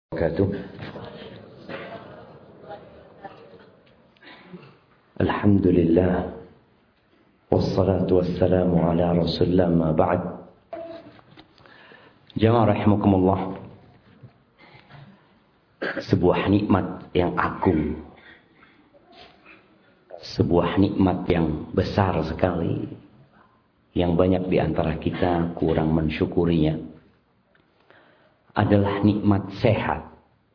Wabarakatuh. Alhamdulillah wassalatu wassalamu ala rasulillah ma ba'd. Jamaah rahimakumullah. Sebuah nikmat yang agung, sebuah nikmat yang besar sekali, yang banyak di antara kita kurang mensyukurinya, adalah nikmat sehat.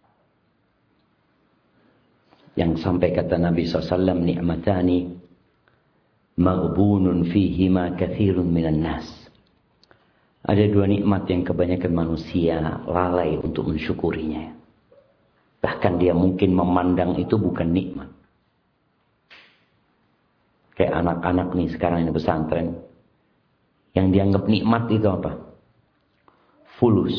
Yang sampai kata Nabi SAW, ni'matani maghbunun fihima kathirun minan nas. Ada dua nikmat yang kebanyakan manusia lalai untuk mensyukurinya. Bahkan dia mungkin memandang itu bukan nikmat. Kayak anak-anak nih sekarang ini pesantren, yang dianggap nikmat itu apa? Fulus,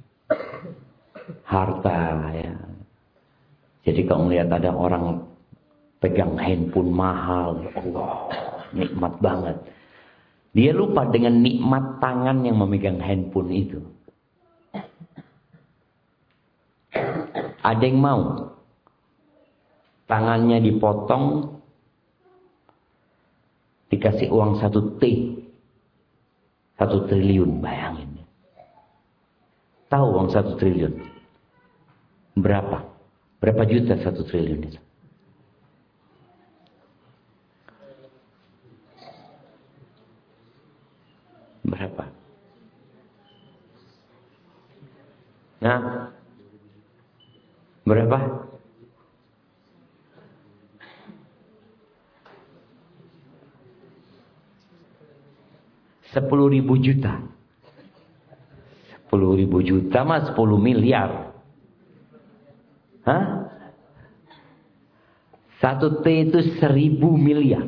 harta, ya. Jadi kalau melihat ada orang pegang handphone mahal, ya Allah, nikmat banget. Dia lupa dengan nikmat tangan yang memegang handphone itu. Ada yang mau tangannya dipotong, dikasih uang 1 triliun, bayangin. Tahu uang 1 triliun? Berapa? Berapa juta 1 triliun itu? Berapa? Nah, berapa? $10.000 juta. 10.000 juta mah 10 miliar. Hah? 1 T itu 1.000 miliar.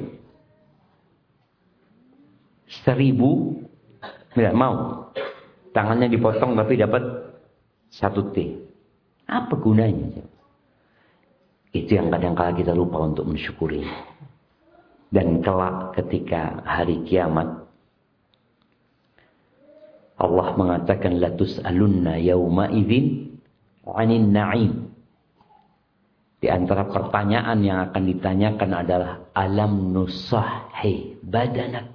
1.000 miliar. Mau? Tangannya dipotong tapi dapat 1 T. Apa gunanya? Itu yang kadang-kala kita lupa untuk mensyukuri. Dan kelak ketika hari kiamat, Allah mengatakan la tus'alunna yawma idzin 'anil na'im. Di antara pertanyaan yang akan ditanyakan adalah alam nusahhi badanak.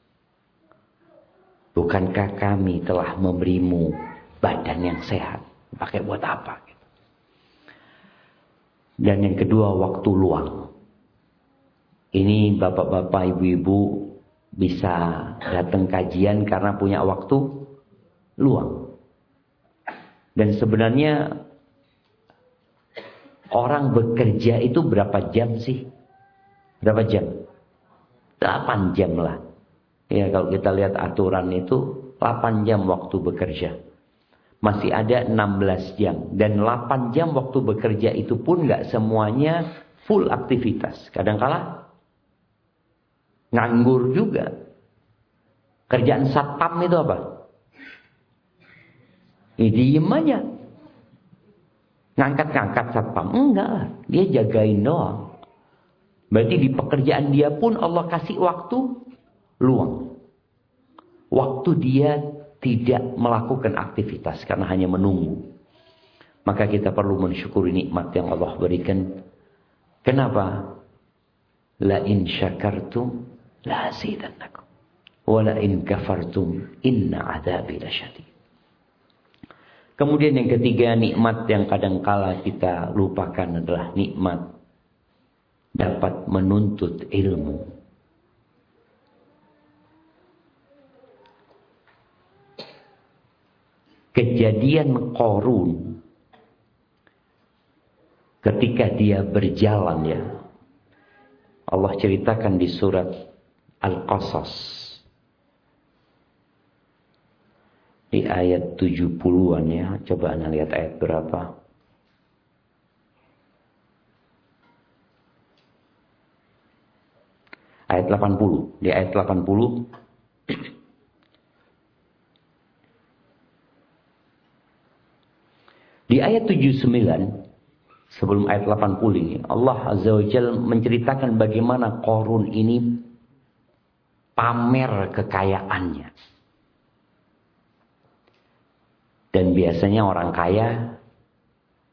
Bukankah kami telah memberimu badan yang sehat? Pakai buat apa? Dan yang kedua, waktu luang. Ini bapak-bapak, ibu-ibu bisa datang kajian karena punya waktu luang. Dan sebenarnya orang bekerja itu berapa jam sih? Berapa jam? 8 jam lah. Ya, kalau kita lihat aturan itu 8 jam waktu bekerja. Masih ada 16 jam. Dan 8 jam waktu bekerja itu pun gak semuanya full aktivitas. Kadang-kala nganggur juga. Kerjaan satpam itu apa? Diem aja. Ngangkat-ngangkat satpam. Enggak lah. Dia jagain doang. Berarti di pekerjaan dia pun Allah kasih waktu luang. Waktu dia tidak melakukan aktivitas karena hanya menunggu. Maka kita perlu mensyukuri nikmat yang Allah berikan. Kenapa? La in syakartum la azidannakum. Wa la in kafartum inna adzabi lasyadid. Kemudian yang ketiga, nikmat yang kadangkala kita lupakan adalah nikmat dapat menuntut ilmu. Kejadian Qarun ketika dia berjalan, ya, Allah ceritakan di surat Al-Qasas. Di ayat 70-an, ya. Coba Anda lihat ayat berapa. Ayat 80. Di ayat 80. Di ayat 79, sebelum ayat 80 ini, Allah Azza wa Jalla menceritakan bagaimana Qarun ini pamer kekayaannya. Dan biasanya orang kaya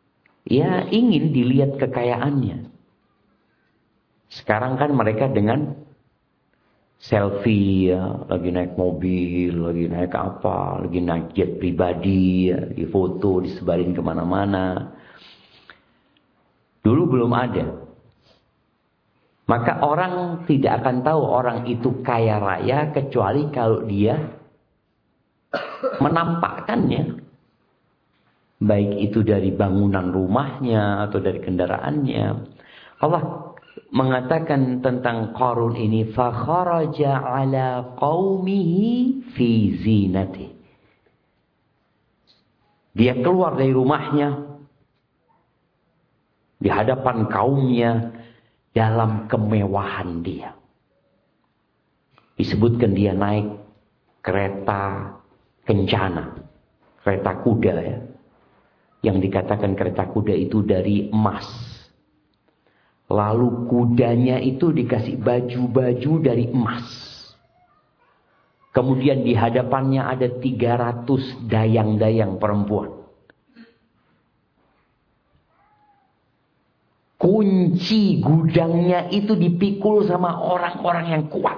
ya ingin dilihat kekayaannya. Sekarang kan mereka dengan selfie ya, lagi naik mobil, lagi naik apa, lagi naik jet pribadi, ya, di foto, disebarin kemana-mana. Dulu belum ada. Maka orang tidak akan tahu orang itu kaya raya kecuali kalau dia menampakkannya. Baik itu dari bangunan rumahnya atau dari kendaraannya. Allah mengatakan tentang Qarun ini, fa kharaja ala qaumihi fi zinati. Dia keluar dari rumahnya di hadapan kaumnya dalam kemewahan dia. Disebutkan dia naik kereta kencana, kereta kuda ya. Yang dikatakan kereta kuda itu dari emas. Lalu kudanya itu dikasih baju-baju dari emas. Kemudian di hadapannya ada 300 dayang-dayang perempuan. Kunci gudangnya itu dipikul sama orang-orang yang kuat.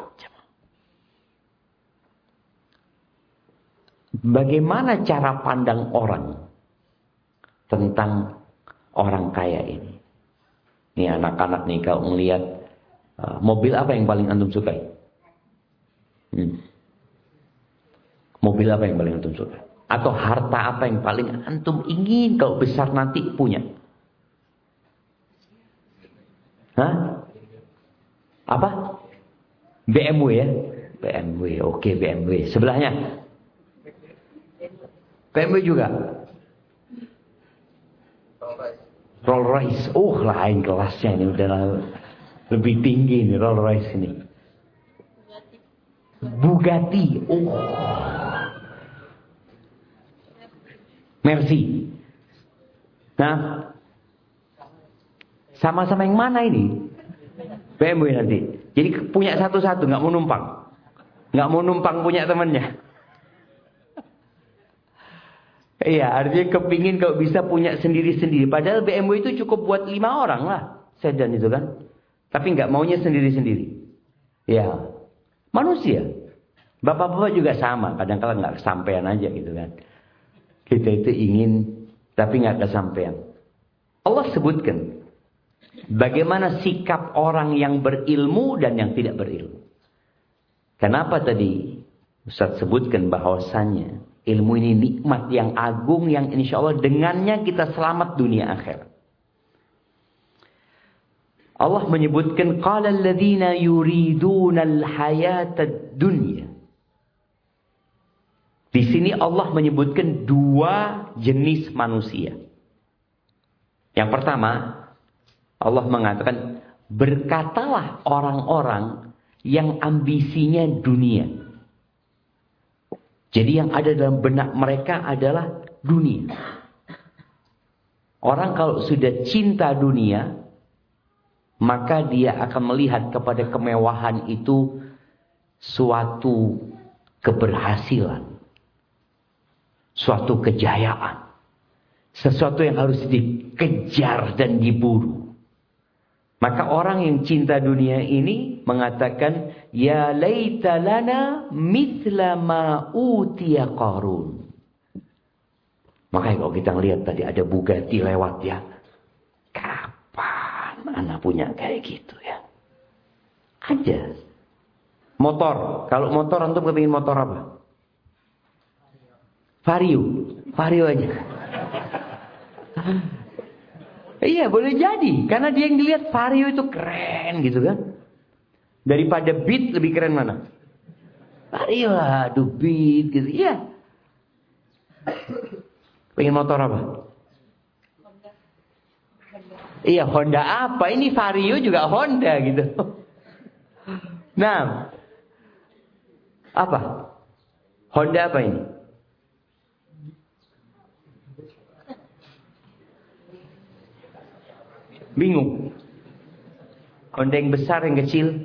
Bagaimana cara pandang orang tentang orang kaya ini? Nih anak-anak nih, kalau melihat mobil apa yang paling antum sukai? Mobil apa yang paling antum sukai? Atau harta apa yang paling antum ingin kalau besar nanti punya? Hah? Apa? BMW ya? BMW, oke BMW. Sebelahnya? BMW juga? Rolls Royce, lain kelasnya ini, udah lebih tinggi nih Rolls Royce ini. Bugatti, Mercy. Nah, sama-sama yang mana ini? BMW nanti. Jadi punya satu-satu, nggak mau numpang punya temannya. Iya, artinya kepingin kalau bisa punya sendiri-sendiri. Padahal BMW itu cukup buat 5 orang lah, sedan itu kan. Tapi nggak maunya sendiri-sendiri. Ya, manusia. Bapak-bapak juga sama, kadang-kadang nggak kesampean aja gitu kan. Kita itu ingin, tapi nggak kesampean. Allah sebutkan bagaimana sikap orang yang berilmu dan yang tidak berilmu. Kenapa tadi Ustaz sebutkan bahwasannya ilmu ini nikmat yang agung yang insya Allah dengannya kita selamat dunia akhirat. Allah menyebutkan qala alladziina yuriduna al-hayata dunya. Di sini Allah menyebutkan 2 jenis manusia. Yang pertama, Allah mengatakan berkatalah orang-orang yang ambisinya dunia. Jadi yang ada dalam benak mereka adalah dunia. Orang kalau sudah cinta dunia, maka dia akan melihat kepada kemewahan itu suatu keberhasilan, suatu kejayaan, sesuatu yang harus dikejar dan diburu. Maka orang yang cinta dunia ini mengatakan, ya laita lana mithla ma utiya Qarun. Makanya kalau kita lihat tadi ada Bugatti lewat ya. Kapan anak punya kayak gitu ya? Aja. Motor. Kalau motor antum kepingin motor apa? Vario. Vario aja. Iya boleh jadi. Karena dia yang dilihat Vario itu keren gitu kan. Daripada Beat lebih keren mana? Vario lah. Aduh Beat gitu. Iya. Pengen motor apa? Iya Honda apa? Ini Vario juga Honda gitu. Nah. Apa? Honda apa ini? Bingung. Honda yang besar, yang kecil.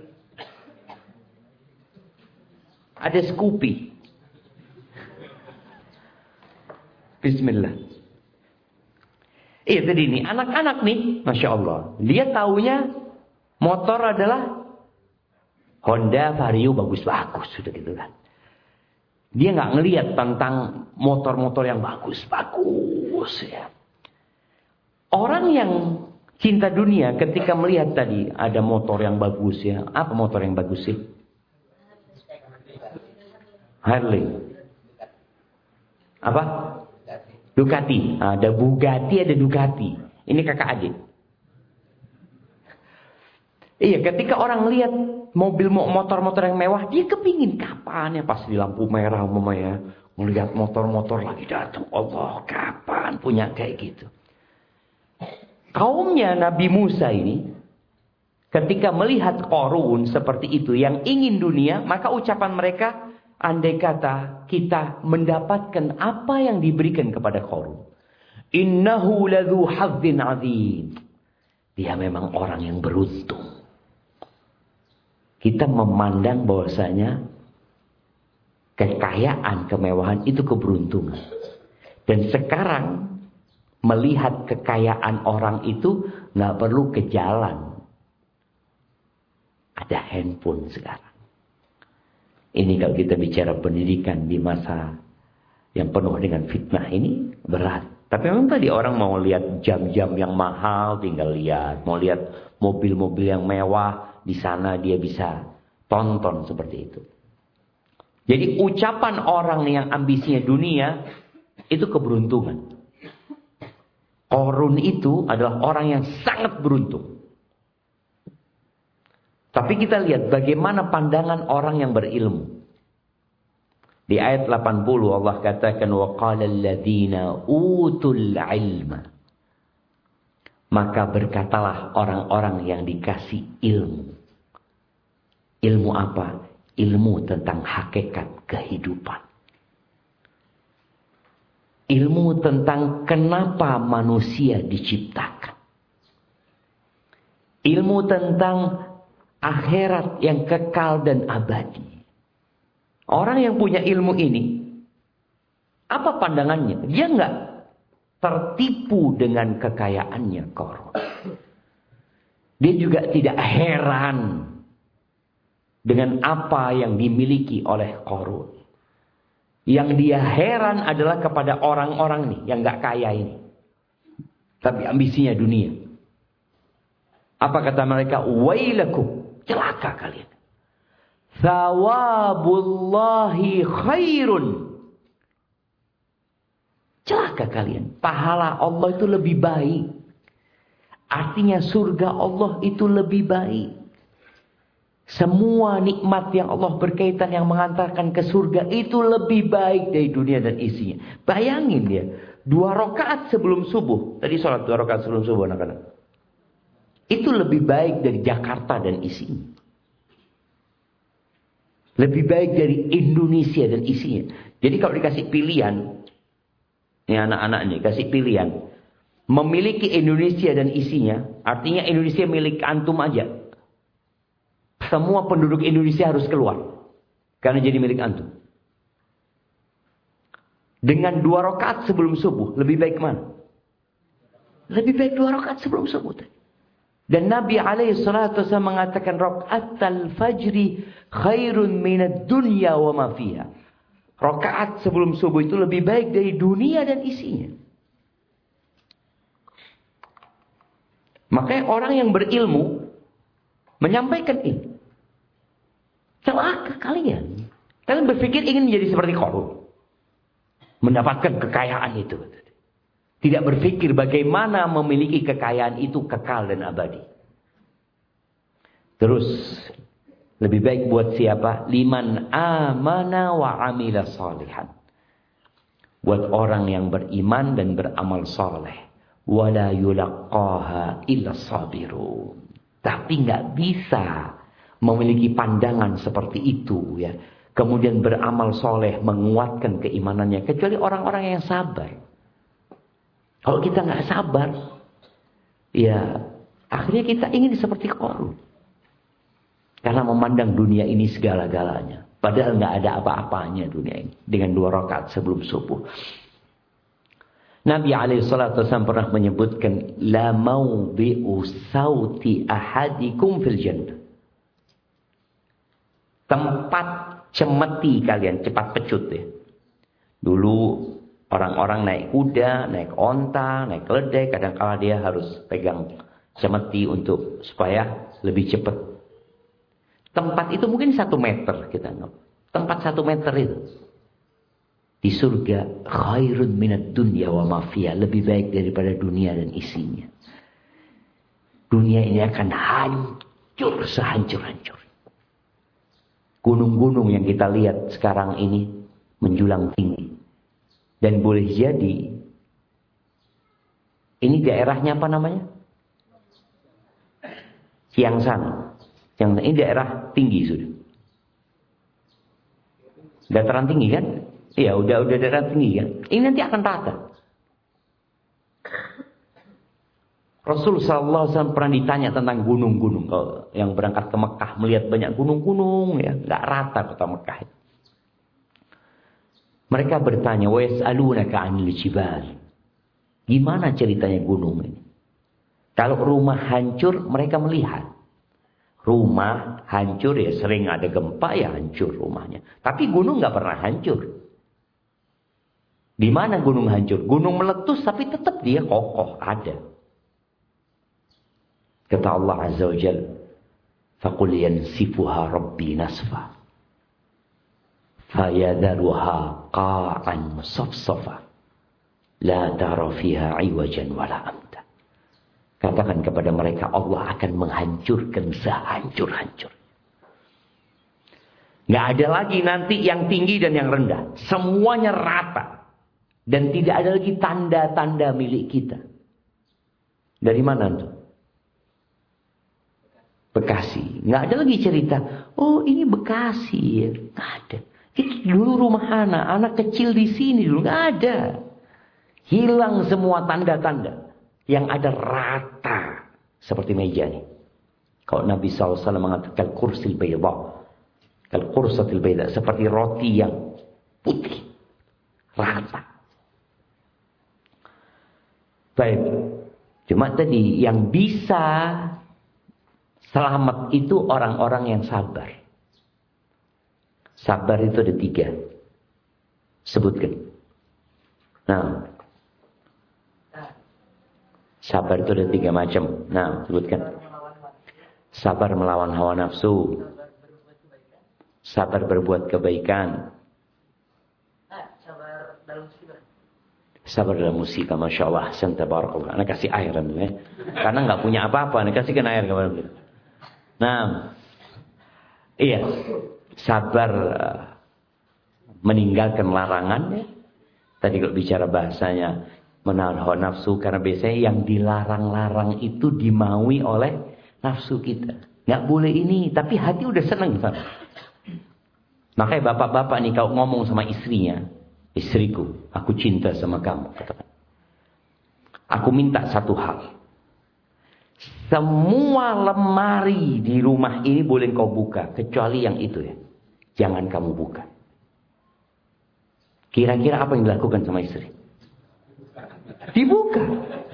Ada Scoopy. Bismillah. Iya tadi nih, anak-anak nih, Masya Allah. Dia taunya motor adalah Honda Vario bagus-bagus. Sudah gitu kan. Dia nggak ngelihat tentang motor-motor yang bagus-bagus ya. Orang yang cinta dunia ketika melihat tadi ada motor yang bagus ya. Apa motor yang bagus sih? Harley. Apa? Ducati. Ada Bugatti, ada Ducati. Ini kakak adik. Iya, ketika orang lihat mobil motor-motor yang mewah, dia kepingin kapan ya pas di lampu merah ya, melihat motor-motor lagi datang. Allah, kapan punya kayak gitu. Kaumnya Nabi Musa ini ketika melihat Qarun seperti itu yang ingin dunia, maka ucapan mereka, andai kata kita mendapatkan apa yang diberikan kepada Qarun, innahu ladzu hadzin azim. Dia memang orang yang beruntung. Kita memandang bahwasanya kekayaan, kemewahan itu keberuntungan. Dan sekarang melihat kekayaan orang itu nggak perlu ke jalan. Ada handphone sekarang. Ini kalau kita bicara pendidikan di masa yang penuh dengan fitnah ini berat. Tapi memang tadi orang mau lihat jam-jam yang mahal tinggal lihat. Mau lihat mobil-mobil yang mewah. Di sana dia bisa tonton seperti itu. Jadi ucapan orang yang ambisinya dunia itu keberuntungan. Qarun itu adalah orang yang sangat beruntung. Tapi kita lihat bagaimana pandangan orang yang berilmu. Di ayat 80 Allah katakan wa qala alladziina utul ilma. Maka berkatalah orang-orang yang dikasih ilmu. Ilmu apa? Ilmu tentang hakikat kehidupan. Ilmu tentang kenapa manusia diciptakan. Ilmu tentang akhirat yang kekal dan abadi. Orang yang punya ilmu ini, apa pandangannya? Dia enggak tertipu dengan kekayaannya Qarun. Dia juga tidak heran dengan apa yang dimiliki oleh Qarun. Yang dia heran adalah kepada orang-orang nih yang enggak kaya ini. Tapi ambisinya dunia. Apa kata mereka? Wailakum, celaka kalian. Thawabullahi khairun. Celaka kalian. Pahala Allah itu lebih baik. Artinya surga Allah itu lebih baik. Semua nikmat yang Allah berkaitan yang mengantarkan ke surga itu lebih baik dari dunia dan isinya. Bayangin dia. 2 rakaat sebelum subuh. Tadi sholat 2 rakaat sebelum subuh anak-anak. Itu lebih baik dari Jakarta dan isinya. Lebih baik dari Indonesia dan isinya. Jadi kalau dikasih pilihan. Ini anak-anak nih kasih pilihan. Memiliki Indonesia dan isinya. Artinya Indonesia milik antum aja. Semua penduduk Indonesia harus keluar. Karena jadi milik antum. Dengan 2 rakaat sebelum subuh. Lebih baik mana? Lebih baik 2 rakaat sebelum subuh. Dan Nabi SAW mengatakan rakaatul fajri khairun minad dunya wa ma fiha. Rakaat sebelum subuh itu lebih baik dari dunia dan isinya. Makanya orang yang berilmu menyampaikan ini. Celaka kalian. Kalian berpikir ingin menjadi seperti Qarun. Mendapatkan kekayaan itu. Tidak berpikir bagaimana memiliki kekayaan itu kekal dan abadi. Terus. Lebih baik buat siapa? Liman amana wa amila salihan. Buat orang yang beriman dan beramal saleh. Wala yulaqqaha illa sabirun. Tapi nggak bisa memiliki pandangan seperti itu ya. Kemudian beramal soleh, menguatkan keimanannya. Kecuali orang-orang yang sabar. Kalau kita nggak sabar, ya akhirnya kita ingin seperti Qarun. Karena memandang dunia ini segala-galanya. Padahal nggak ada apa-apanya dunia ini. Dengan 2 rakaat sebelum subuh. Nabi SAW pernah menyebutkan, la mawdi'u sauti ahadikum fil jannah. Tempat cemeti kalian, cepat pecut ya. Dulu orang-orang naik kuda, naik onta, naik keledai, kadang-kala dia harus pegang cemeti untuk supaya lebih cepat. Tempat itu mungkin 1 meter kita anggap. Tempat 1 meter itu. Di surga, khairun minad dunya wa ma fiha, lebih baik daripada dunia dan isinya. Dunia ini akan hancur sehancur-hancur. Gunung-gunung yang kita lihat sekarang ini menjulang tinggi. Dan boleh jadi ini daerahnya apa namanya? Siangsana. Ini daerah tinggi sudah. Dataran tinggi kan? Iya, udah dataran tinggi kan? Ini nanti akan rata. Rasul SAW pernah ditanya tentang gunung-gunung. Kalau yang berangkat ke Mekah melihat banyak gunung-gunung, ya nggak rata kota Mekah. Mereka bertanya, wa yas'alunaka 'anil jibal. Gimana ceritanya gunung ini? Kalau rumah hancur, mereka melihat. Rumah hancur ya sering ada gempa ya hancur rumahnya. Tapi gunung nggak pernah hancur. Di mana gunung hancur? Gunung meletus tapi tetap dia kokoh ada. Kata Allah Azza wa Jalla, faqul yansifuha rabbi nasfa. Fayadharuha qa'an safsafa. La tara fiha 'iwajan wala amta. Katakan kepada mereka, Allah akan menghancurkan sehancur-hancur. Nggak ada lagi nanti yang tinggi dan yang rendah. Semuanya rata. Dan tidak ada lagi tanda-tanda milik kita. Dari mana tuh? Bekasi. Nggak ada lagi cerita, oh ini Bekasi ya. Nggak ada. Itu dulu rumah anak kecil di sini dulu. Nggak ada. Hilang semua tanda-tanda. Yang ada rata. Seperti meja nih. Kalau Nabi SAW mengatakan kursil bayda. Kalau kursatil bayda. Seperti roti yang putih. Rata. Baik. Cuma tadi yang bisa selamat itu orang-orang yang sabar. Sabar itu ada 3. Sebutkan. Nah. Sabar itu ada 3 macam. Nah, sebutkan. Sabar melawan hawa nafsu. Sabar berbuat kebaikan. Sabar dalam musibah, Masya Allah. Barakallah. Anak kasih air ya. Karena nggak punya apa-apa, anak kasihkan air kepada beliau. Nah, iya, sabar meninggalkan larangan ya. Tadi kalau bicara bahasanya menahan hawa nafsu, karena biasanya yang dilarang-larang itu dimaui oleh nafsu kita. Nggak boleh ini, tapi hati udah seneng sama. Makanya bapak-bapak nih kalau ngomong sama istrinya, istriku, aku cinta sama kamu. Aku minta satu hal. Semua lemari di rumah ini boleh kau buka. Kecuali yang itu ya. Jangan kamu buka. Kira-kira apa yang dilakukan sama istri? Dibuka.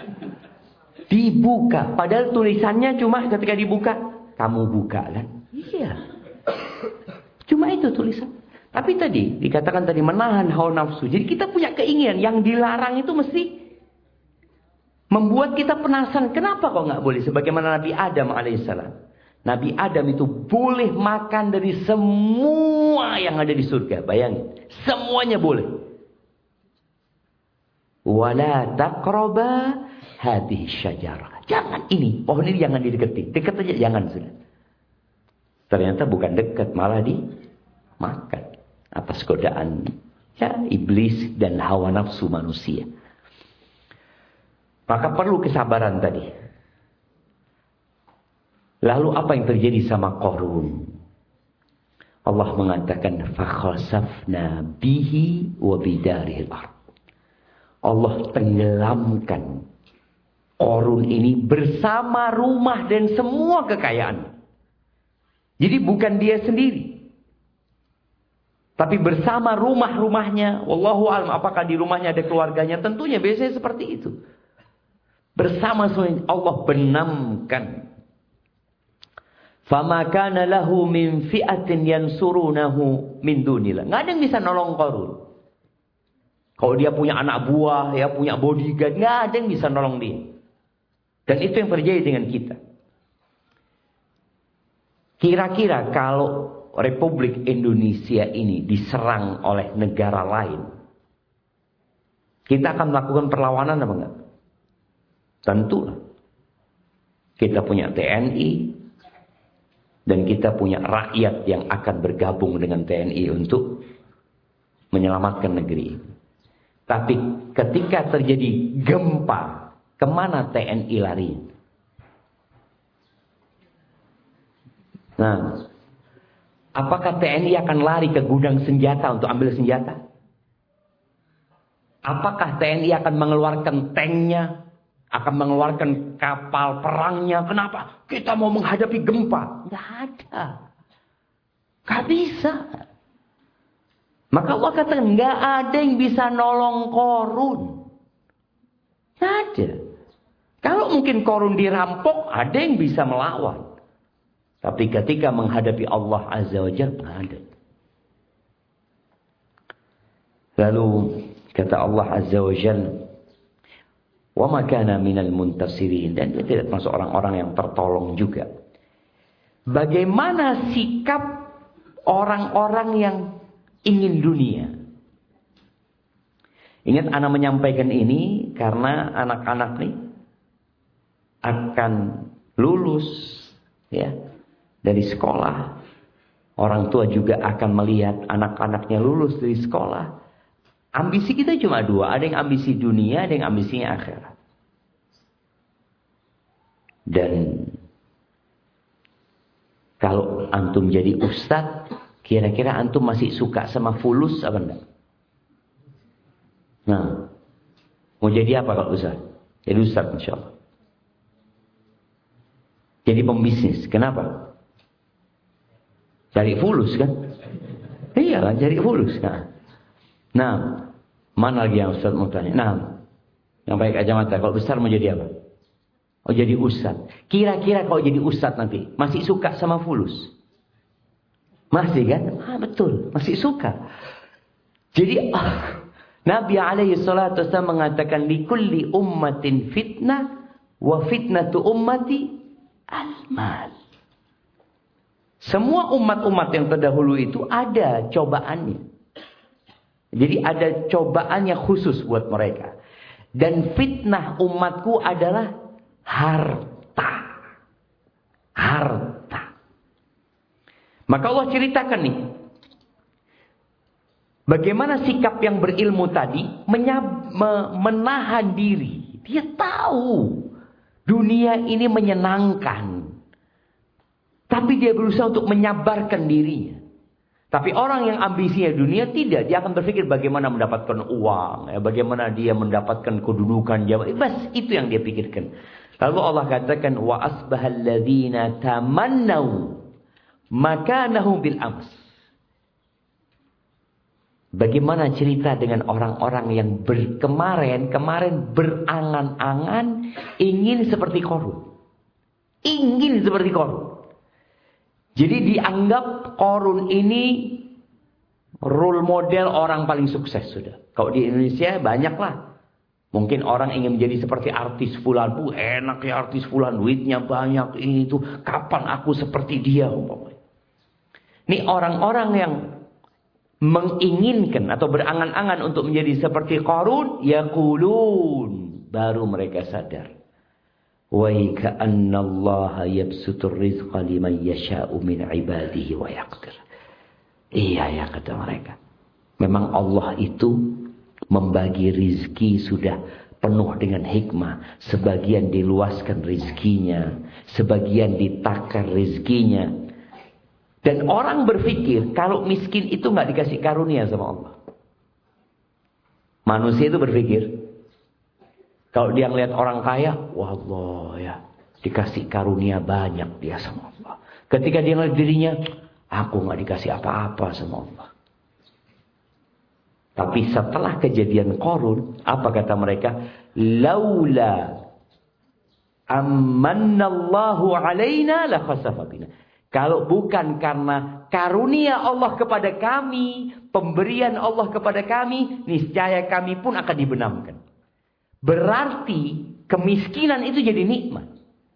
Dibuka. Padahal tulisannya cuma ketika dibuka. Kamu buka kan? Iya. Cuma itu tulisan. Tapi tadi, dikatakan tadi menahan hawa nafsu. Jadi kita punya keinginan. Yang dilarang itu mesti membuat kita penasaran. Kenapa kok nggak boleh? Sebagaimana Nabi Adam alaihissalam. Nabi Adam itu boleh makan dari semua yang ada di surga. Bayangin. Semuanya boleh. Wala taqraba hadhihi syajarah. Jangan ini. Pohon ini jangan didekati. Dekat aja jangan sudah. Ternyata bukan dekat. Malah dimakan. Atas godaan ya, iblis dan hawa nafsu manusia. Maka perlu kesabaran tadi. Lalu apa yang terjadi sama Qarun? Allah mengatakan fakhasafna bihi wa bidarihil ardh. Allah tenggelamkan Qarun ini bersama rumah dan semua kekayaan. Jadi bukan dia sendiri. Tapi bersama rumah-rumahnya, wallahu a'lam, apakah di rumahnya ada keluarganya? Tentunya biasanya seperti itu. Bersama semuanya Allah benamkan. Fama kana lahu min fi'atin yansurunahu min dunillah. Enggak ada yang bisa nolong Qarun. Kalau dia punya anak buah, ya punya bodyguard, enggak ada yang bisa nolong dia. Dan itu yang terjadi dengan kita. Kira-kira kalau Republik Indonesia ini diserang oleh negara lain, kita akan melakukan perlawanan apa enggak? Tentulah. Kita punya TNI dan kita punya rakyat yang akan bergabung dengan TNI untuk menyelamatkan negeri. Tapi ketika terjadi gempa, kemana TNI lari? Nah, apakah TNI akan lari ke gudang senjata untuk ambil senjata? Apakah TNI akan mengeluarkan tanknya? Akan mengeluarkan kapal perangnya? Kenapa? Kita mau menghadapi gempa. Nggak ada. Nggak bisa. Maka Allah katakan, nggak ada yang bisa nolong Qarun. Nggak ada. Kalau mungkin Qarun dirampok, ada yang bisa melawan. Tapi ketika menghadapi Allah Azza wa Jalla, nggak ada. Lalu kata Allah Azza wa Jalla, wa ma kana minal muntasirin, dan dia tidak termasuk orang-orang yang tertolong juga. Bagaimana sikap orang-orang yang ingin dunia? Ingat, anak menyampaikan ini karena anak-anak nih akan lulus ya dari sekolah. Orang tua juga akan melihat anak-anaknya lulus dari sekolah. Ambisi kita cuma dua. Ada yang ambisi dunia, ada yang ambisinya akhirat. Dan kalau antum jadi ustadz, kira-kira antum masih suka sama fulus apa enggak? Nah, mau jadi apa kalau ustadz? Jadi ustadz insya Allah. Jadi pembisnis. Kenapa? Cari fulus kan? Iya kan, cari fulus. Nah, mana lagi yang ustaz mau tanya? Nah, yang pakai kacamata, kalau besar mau jadi apa? Oh, jadi ustaz. Kira-kira kalau jadi ustaz nanti masih suka sama fulus? Masih kan? Ah, betul, masih suka. Jadi Nabi alaihi salatu wasallam mengatakan, likulli ummatin fitnah wa fitnatu ummati al-mal. Semua umat-umat yang terdahulu itu ada cobaannya. Jadi ada cobaannya khusus buat mereka. Dan fitnah umatku adalah harta. Harta. Maka Allah ceritakan nih, bagaimana sikap yang berilmu tadi menahan diri. Dia tahu dunia ini menyenangkan. Tapi dia berusaha untuk menyabarkan dirinya. Tapi orang yang ambisinya dunia tidak. Dia akan berpikir bagaimana mendapatkan uang. Ya, bagaimana dia mendapatkan kedudukan. Bas, itu yang dia pikirkan. Lalu Allah katakan, wa asbahal ladzina tamannau makanahu bil ams. Bagaimana cerita dengan orang-orang yang kemarin berangan-angan ingin seperti Qarun. Ingin seperti Qarun. Jadi dianggap Qarun ini role model orang paling sukses sudah. Kalau di Indonesia banyaklah. Mungkin orang ingin menjadi seperti artis fulan. Enak ya artis fulan, duitnya banyak ini itu. Kapan aku seperti dia? Ini orang-orang yang menginginkan atau berangan-angan untuk menjadi seperti Qarun, yaqulun, baru mereka sadar. Wa ka'anna Allah yabsutur rizqa liman yasha'u min ibadihi wa yaqdir. Iya ya, kata mereka. Memang Allah itu membagi rizki sudah penuh dengan hikmah. Sebagian diluaskan rizkinya, sebagian ditakar rizkinya. Dan orang berpikir kalau miskin itu nggak dikasih karunia sama Allah. Manusia itu berpikir, kalau dia ngelihat orang kaya, wah Allah ya, dikasih karunia banyak dia sama Allah. Ketika dia ngelihat dirinya, aku nggak dikasih apa-apa sama Allah. Tapi setelah kejadian Qarun, apa kata mereka? Laula amannallahu alaina la khasafa bina. Kalau bukan karena karunia Allah kepada kami, pemberian Allah kepada kami, niscaya kami pun akan dibenamkan. Berarti kemiskinan itu jadi nikmat.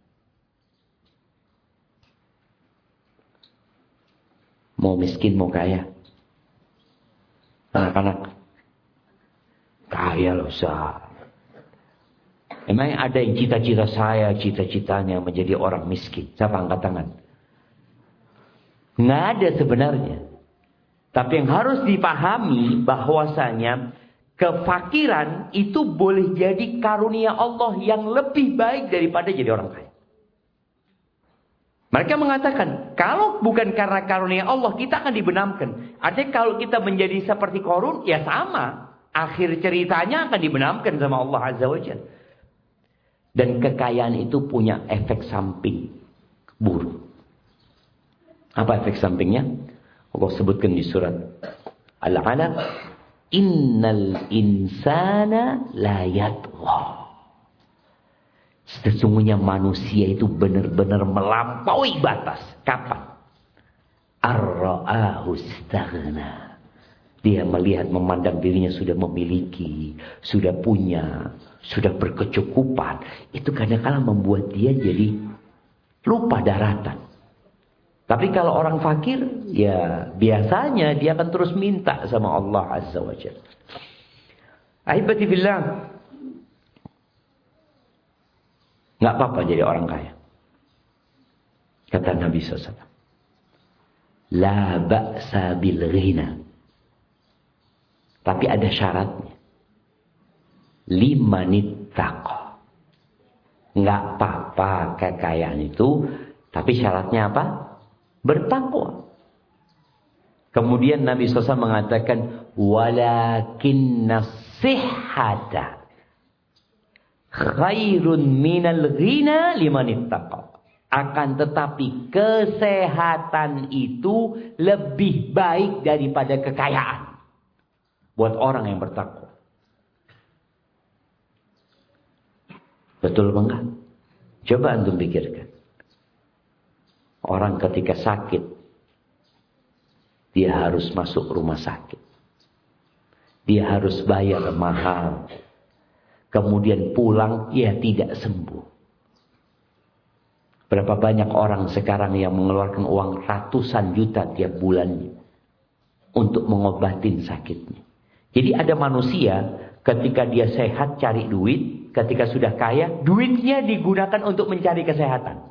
Mau miskin, mau kaya. Anak-anak. Kaya loh, Ustaz. Emang ada yang cita-cita saya, cita-citanya menjadi orang miskin? Siapa angkat tangan? Nggak ada sebenarnya. Tapi yang harus dipahami bahwasanya kefakiran itu boleh jadi karunia Allah yang lebih baik daripada jadi orang kaya. Mereka mengatakan, kalau bukan karena karunia Allah, kita akan dibenamkan. Artinya kalau kita menjadi seperti Qarun, ya sama. Akhir ceritanya akan dibenamkan sama Allah Azza wa Jalla. Dan kekayaan itu punya efek samping buruk. Apa efek sampingnya? Allah sebutkan di surat Al-Alaq. Innal insana la yatgha. Sesungguhnya manusia itu benar-benar melampaui batas. Kapan? Ar-ra'ahu istaghna. Dia melihat, memandang dirinya sudah memiliki, sudah punya, sudah berkecukupan. Itu kadang-kadang membuat dia jadi lupa daratan. Tapi kalau orang fakir, ya biasanya dia akan terus minta sama Allah Azza wa Jalla. Ahibati billah. Nggak apa-apa jadi orang kaya. Kata Nabi SAW. La ba'sa bil ghina. Tapi ada syaratnya. Limanittaqa. Nggak apa-apa kekayaan itu. Tapi syaratnya apa? Bertakwa. Kemudian Nabi SAW mengatakan. Walakinna sihhata khairun minal ghina limanittaqa. Akan tetapi kesehatan itu lebih baik daripada kekayaan. Buat orang yang bertakwa. Betul enggak? Coba antum pikirkan. Orang ketika sakit, dia harus masuk rumah sakit. Dia harus bayar mahal. Kemudian pulang, ia tidak sembuh. Berapa banyak orang sekarang yang mengeluarkan uang ratusan juta tiap bulannya untuk mengobatin sakitnya. Jadi ada manusia ketika dia sehat cari duit, ketika sudah kaya, duitnya digunakan untuk mencari kesehatan.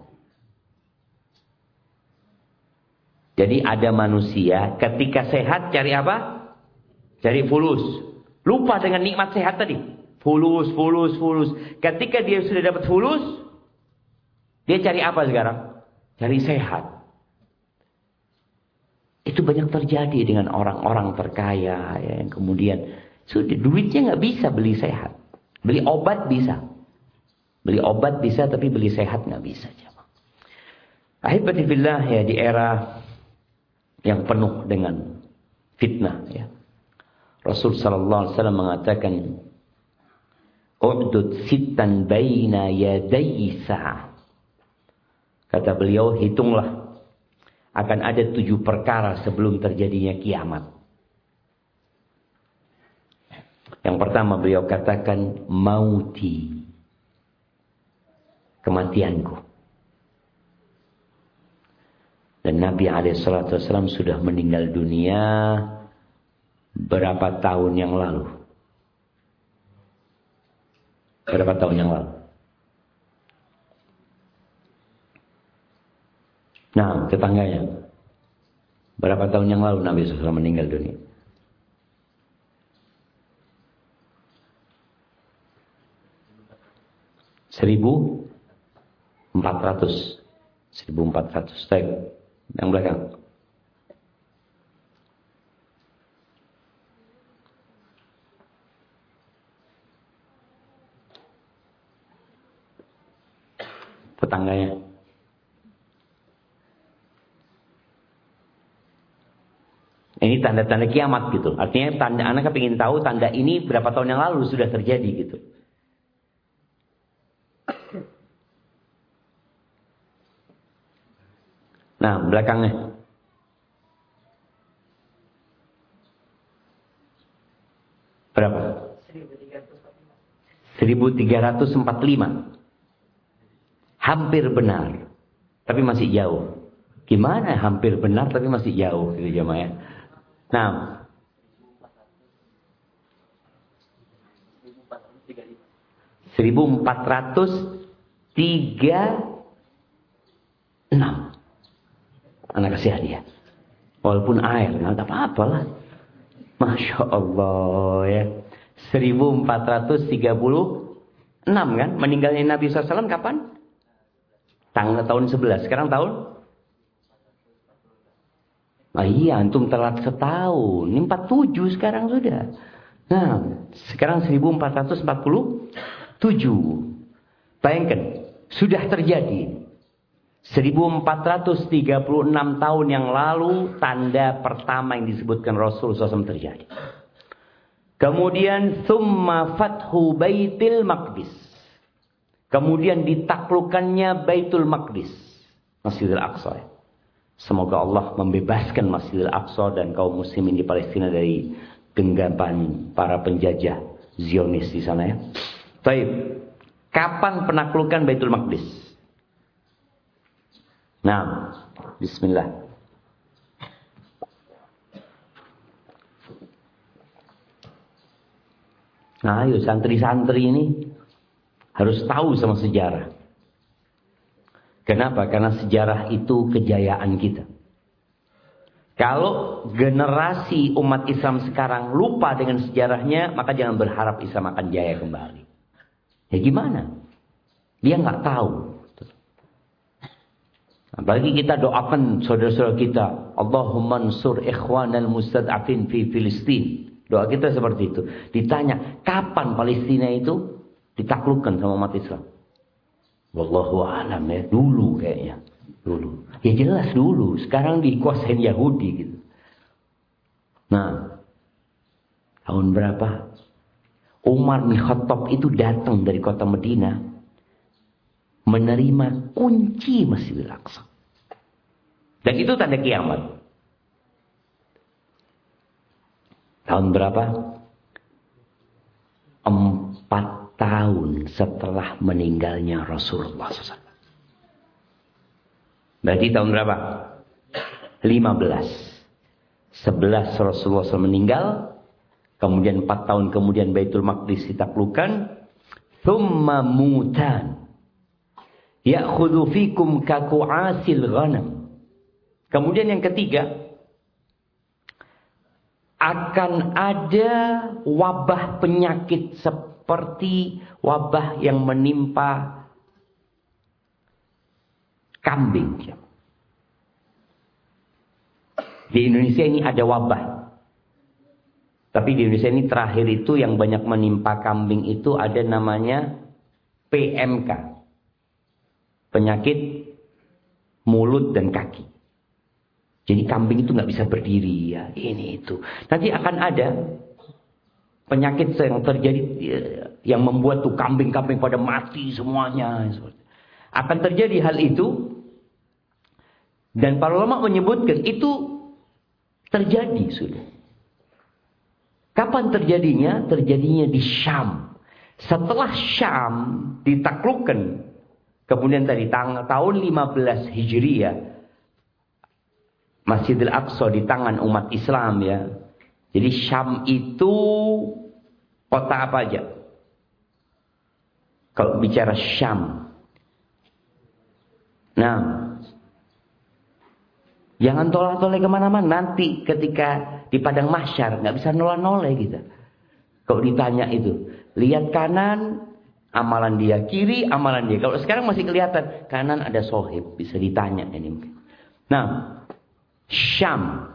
Jadi ada manusia ketika sehat cari apa? Cari fulus. Lupa dengan nikmat sehat tadi. Fulus. Ketika dia sudah dapat fulus, dia cari apa sekarang? Cari sehat. Itu banyak terjadi dengan orang-orang terkaya ya, yang kemudian sudah duitnya nggak bisa beli sehat. Beli obat bisa. Beli obat bisa tapi beli sehat nggak bisa. Ahibati billah ya, di era yang penuh dengan fitnah ya. Rasul sallallahu alaihi wasallam mengatakan U'dud sittan baina yaday sa'ah. Kata beliau, hitunglah akan ada 7 perkara sebelum terjadinya kiamat. Yang pertama beliau katakan mauti. Kematianku. Dan Nabi SAW sudah meninggal dunia berapa tahun yang lalu? Berapa tahun yang lalu? Nah, tetangganya. Berapa tahun yang lalu Nabi SAW meninggal dunia? Seribu 1400. Baik. Yang belakang. Tetangganya. Ini tanda-tanda kiamat gitu. Artinya tanda, anak ingin tahu tanda ini berapa tahun yang lalu sudah terjadi gitu. Nah, belakangnya. Berapa? 1345. Hampir benar. Tapi masih jauh. Gimana hampir benar tapi masih jauh gitu jemaah ya. Nah. 1436. Anak kasih hadiah. Walaupun air, nggak apa-apa lah. Masya Allah ya. 1436 kan? Meninggalnya Nabi SAW kapan? Tahun 11. Sekarang tahun? Ah iya, antum telat setahun. Ini 47 sekarang sudah. Nah, sekarang 1447. Bayangkan, sudah terjadi. 1436 tahun yang lalu tanda pertama yang disebutkan Rasul SAW terjadi. Kemudian thumma fathu Baitul Maqdis. Kemudian ditaklukkannya Baitul Maqdis, Masjidil Aqsa. Semoga Allah membebaskan Masjidil Aqsa dan kaum muslimin di Palestina dari genggaman para penjajah Zionis di sana ya. Baik. Kapan penaklukan Baitul Maqdis? Nah, bismillah. Nah, ayo santri-santri ini harus tahu sama sejarah. Kenapa? Karena sejarah itu kejayaan kita. Kalau generasi umat Islam sekarang lupa dengan sejarahnya, maka jangan berharap Islam akan jaya kembali. Ya gimana? Dia nggak tahu. Apalagi kita doakan saudara-saudara kita, Allahumma ansur ikhwanal mustad'afin fi Filistin. Doa kita seperti itu. Ditanya, kapan Palestina itu ditaklukkan sama umat Islam? Wallahu a'lam ya, dulu kayaknya. Dulu. Ya jelas dulu, sekarang dikuasain Yahudi gitu. Nah, tahun berapa? Umar bin Khattab itu datang dari kota Madinah menerima kunci Masjidil Aqsa. Dan itu tanda kiamat. Tahun berapa? 4 tahun setelah meninggalnya Rasulullah SAW. Berarti tahun berapa? 15. 11 Rasulullah SAW meninggal. Kemudian 4 tahun kemudian Baitul Maqdis ditaklukkan. Thumma mutan. Ya'khudhu fikum kaku'asil ghanam. Kemudian yang ketiga, akan ada wabah penyakit seperti wabah yang menimpa kambing. Di Indonesia ini ada wabah. Tapi di Indonesia ini terakhir itu yang banyak menimpa kambing itu ada namanya PMK. Penyakit mulut dan kaki. Jadi kambing itu nggak bisa berdiri ya, ini itu. Nanti akan ada penyakit yang terjadi yang membuat tuh kambing-kambing pada mati semuanya. Akan terjadi hal itu dan para ulama menyebutkan itu terjadi sudah. Kapan terjadinya? Terjadinya di Syam. Setelah Syam ditaklukkan, kemudian tadi tahun 15 Hijriah, Masjidil Aqsa di tangan umat Islam ya. Jadi Syam itu kota apa aja? Kalau bicara Syam. Nah, jangan tolak-tolak kemana-mana. Nanti ketika di padang mahsyar nggak bisa nolak-nolak gitu. Kalau ditanya itu, lihat kanan, amalan dia, kiri, amalan dia. Kalau sekarang masih kelihatan kanan ada sohib, bisa ditanya ini. Nah, Syam.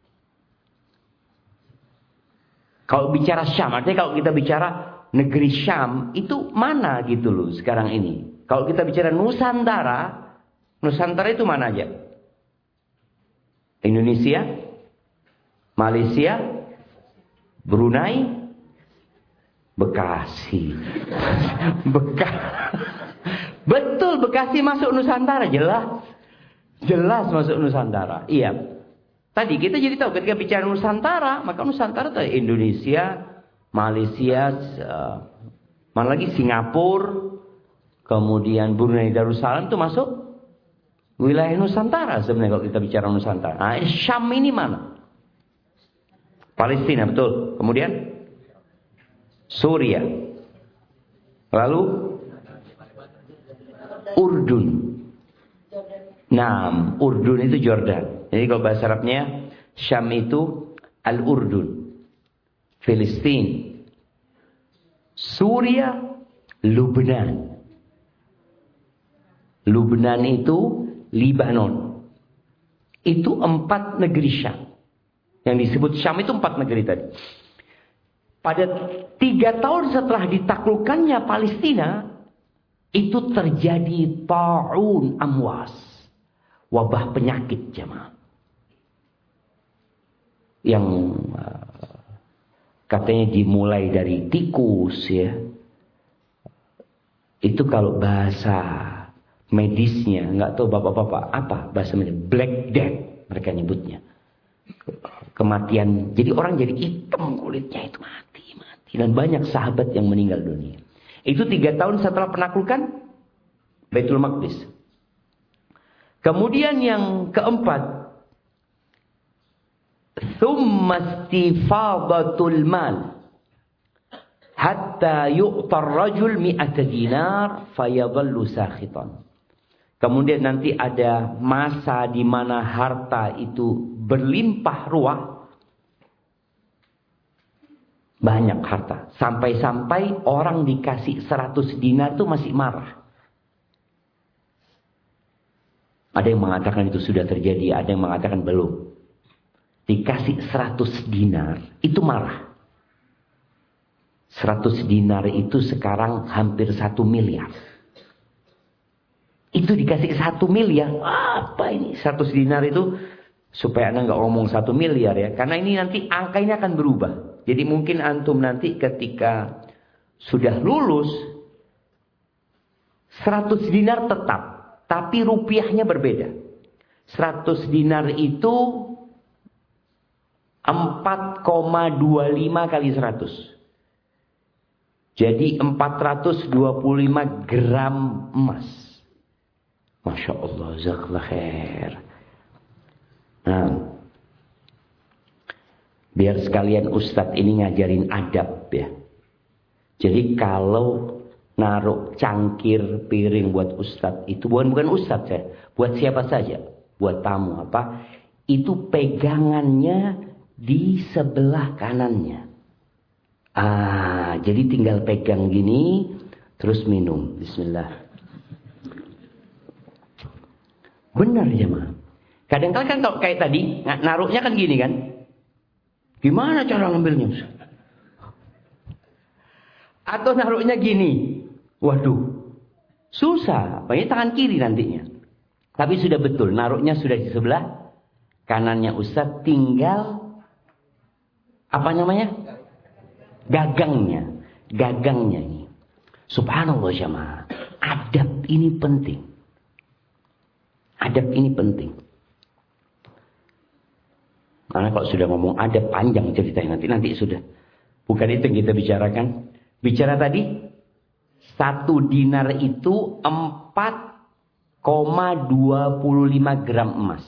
Kalau bicara Syam, artinya kalau kita bicara negeri Syam, itu mana gitu loh sekarang ini. Kalau kita bicara Nusantara, Nusantara itu mana aja? Indonesia, Malaysia, Brunei, Bekasi. Betul, Bekasi masuk Nusantara, jelas. Jelas masuk Nusantara. Iya. Tadi kita jadi tahu ketika bicara Nusantara, maka Nusantara itu Indonesia, Malaysia, mana lagi Singapura, kemudian Brunei Darussalam itu masuk wilayah Nusantara sebenarnya kalau kita bicara Nusantara. Nah, Syam ini mana? Palestina, betul. Kemudian Suriah. Lalu Urdun. Nah, Urdun itu Jordan. Jadi kalau bahasa Arabnya Syam itu Al-Urdun. Filistin. Suriah, Lubnan. Lubnan itu Libanon. Itu 4 negeri Syam. Yang disebut Syam itu 4 negeri tadi. Pada 3 tahun setelah ditaklukkannya Palestina, itu terjadi ta'un amwas. Wabah penyakit jemaah. Yang katanya dimulai dari tikus ya. Itu kalau bahasa medisnya, nggak tahu bapak-bapak apa bahasa medis, Black Death mereka nyebutnya. Kematian, jadi orang jadi hitam kulitnya itu mati. Dan banyak sahabat yang meninggal dunia. Itu 3 tahun setelah penaklukan Baitul Maqdis. Kemudian yang keempat, thumma istifadatul mal hatta yu'tar rajul 100 dinar fayadhallu sakhitan. Kemudian nanti ada masa di mana harta itu berlimpah ruah. Banyak harta. Sampai-sampai orang dikasih 100 dinar itu masih marah. Ada yang mengatakan itu sudah terjadi. Ada yang mengatakan belum. Dikasih 100 dinar. Itu marah. 100 dinar itu sekarang hampir 1 miliar. Itu dikasih 1 miliar. Apa ini? 100 dinar itu. Supaya Anda nggak ngomong 1 miliar ya. Karena ini nanti angka ini akan berubah. Jadi mungkin antum nanti ketika sudah lulus 100 dinar tetap, tapi rupiahnya berbeda. 100 dinar itu 4,25 kali 100. Jadi 425 gram emas. Masya Allah, jazakallah khair. Nah, biar sekalian Ustadz ini ngajarin adab ya. Jadi kalau naruh cangkir piring buat Ustadz itu bukan Ustadz ya, buat siapa saja, buat tamu apa, itu pegangannya di sebelah kanannya. Jadi tinggal pegang gini, terus minum. Bismillah. Benar jemaah. Kadang-kadang kan kalau kayak tadi, naruhnya kan gini kan. Gimana cara ngambilnya? Atau naruhnya gini. Waduh. Susah. Ini tangan kiri nantinya. Tapi sudah betul. Naruhnya sudah di sebelah kanannya Ustadz. Tinggal. Apa namanya? Gagangnya. Gagangnya ini. Subhanallah jamaah. Adab ini penting. Adab ini penting. Karena kalau sudah ngomong adab panjang ceritanya nanti sudah. Bukan itu yang kita bicarakan. Bicara tadi 1 dinar itu 4,25 gram emas.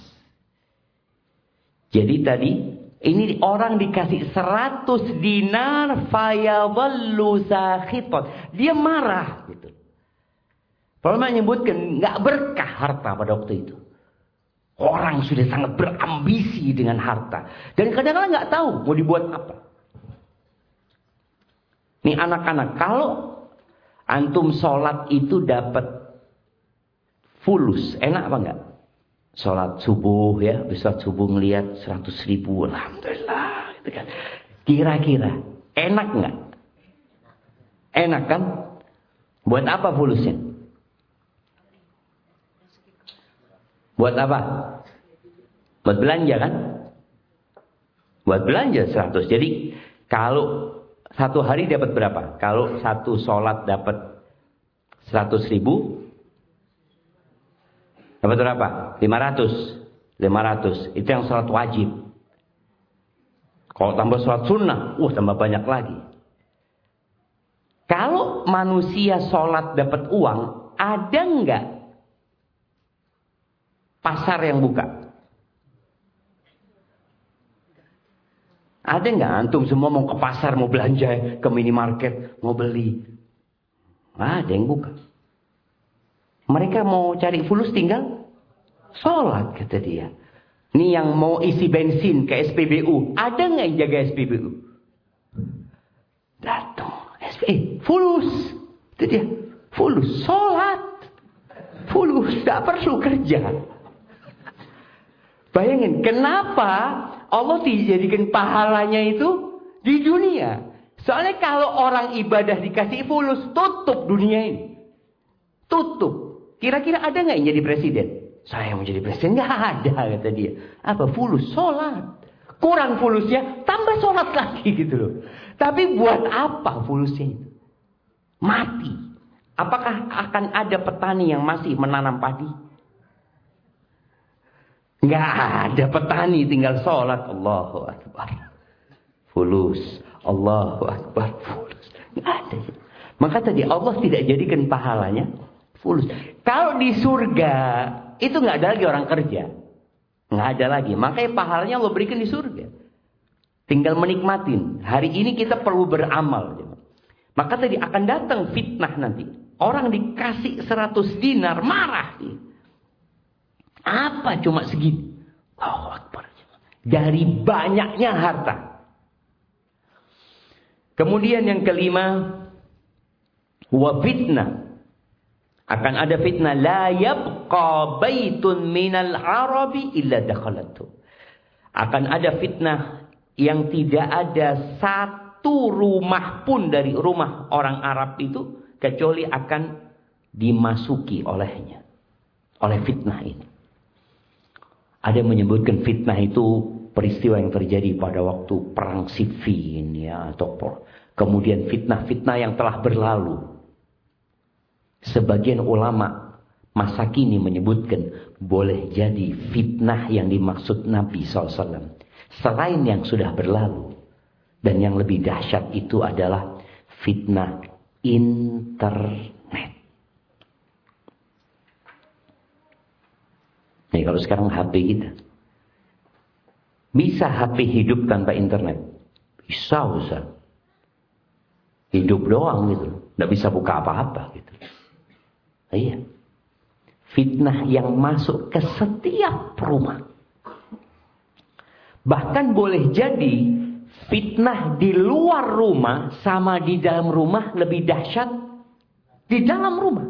Jadi tadi ini orang dikasih 100 dinar fayadhallu sakhiton. Dia marah gitu. Ulama menyebutkan nggak berkah harta pada waktu itu. Orang sudah sangat berambisi dengan harta. Dan kadang-kadang nggak tahu mau dibuat apa. Nih anak-anak, kalau antum sholat itu dapat fulus, enak apa enggak? Sholat subuh ya, bisa subuh ngelihat 100.000, alhamdulillah. Gitu kan. Kira-kira enak enggak? Enak kan? Buat apa fulusnya? Buat apa? Buat belanja kan? Buat belanja 100. Jadi kalau satu hari dapat berapa? Kalau satu sholat dapat 100.000, dapat berapa? 500. Itu yang sholat wajib. Kalau tambah sholat sunnah, tambah banyak lagi. Kalau manusia sholat dapat uang, ada nggak pasar yang buka? Ada nggak antum semua mau ke pasar, mau belanja, ke minimarket, mau beli? Ada yang buka. Mereka mau cari fulus tinggal sholat, kata dia. Ini yang mau isi bensin ke SPBU, ada nggak yang jaga SPBU? Datang fulus, itu dia. Fulus, sholat. Fulus, gak perlu kerja. Bayangin, kenapa Allah dijadikan pahalanya itu di dunia? Soalnya kalau orang ibadah dikasih fulus, tutup dunia ini. Tutup. Kira-kira ada gak yang jadi presiden? Saya mau jadi presiden? Gak ada, kata dia. Apa? Fulus, sholat. Kurang fulusnya, tambah sholat lagi gitu loh. Tapi buat apa fulusnya itu? Mati. Apakah akan ada petani yang masih menanam padi? Nggak ada petani, tinggal sholat. Allahu Akbar. Fulus. Allahu Akbar. Fulus. Nggak ada. Maka tadi Allah tidak jadikan pahalanya fulus. Kalau di surga, itu nggak ada lagi orang kerja. Nggak ada lagi. Makanya pahalanya Allah berikan di surga. Tinggal menikmatin. Hari ini kita perlu beramal. Maka tadi akan datang fitnah nanti. Orang dikasih 100 dinar, marah dia. Apa cuma segini? Allahu Akbar. Dari banyaknya harta. Kemudian yang kelima, wa fitnah. Akan ada fitnah. La yabqa baitun minal arabi illa dakhalatu. Akan ada fitnah yang tidak ada satu rumah pun dari rumah orang Arab itu kecuali akan dimasuki olehnya. Oleh fitnah ini. Ada yang menyebutkan fitnah itu peristiwa yang terjadi pada waktu perang Siffin ya, atau kemudian fitnah-fitnah yang telah berlalu. Sebagian ulama masa kini menyebutkan boleh jadi fitnah yang dimaksud Nabi SAW. Selain yang sudah berlalu. Dan yang lebih dahsyat itu adalah fitnah internet. Nih kalau sekarang HP kita. Bisa HP hidup tanpa internet? Bisa, Ustaz. Hidup doang gitu. Nggak bisa buka apa-apa gitu. Iya. Fitnah yang masuk ke setiap rumah. Bahkan boleh jadi fitnah di luar rumah sama di dalam rumah lebih dahsyat di dalam rumah.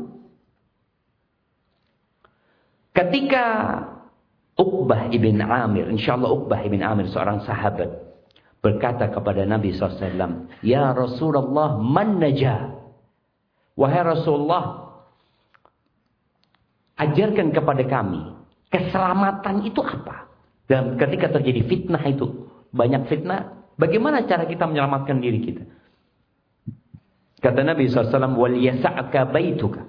Ketika Uqbah ibn Amir, insyaallah Uqbah ibn Amir seorang sahabat berkata kepada Nabi SAW, Ya Rasulullah, man najah? Wahai Rasulullah, ajarkan kepada kami keselamatan itu apa? Dan ketika terjadi fitnah itu, banyak fitnah, bagaimana cara kita menyelamatkan diri kita? Kata Nabi SAW, wal yasa'ka baituka.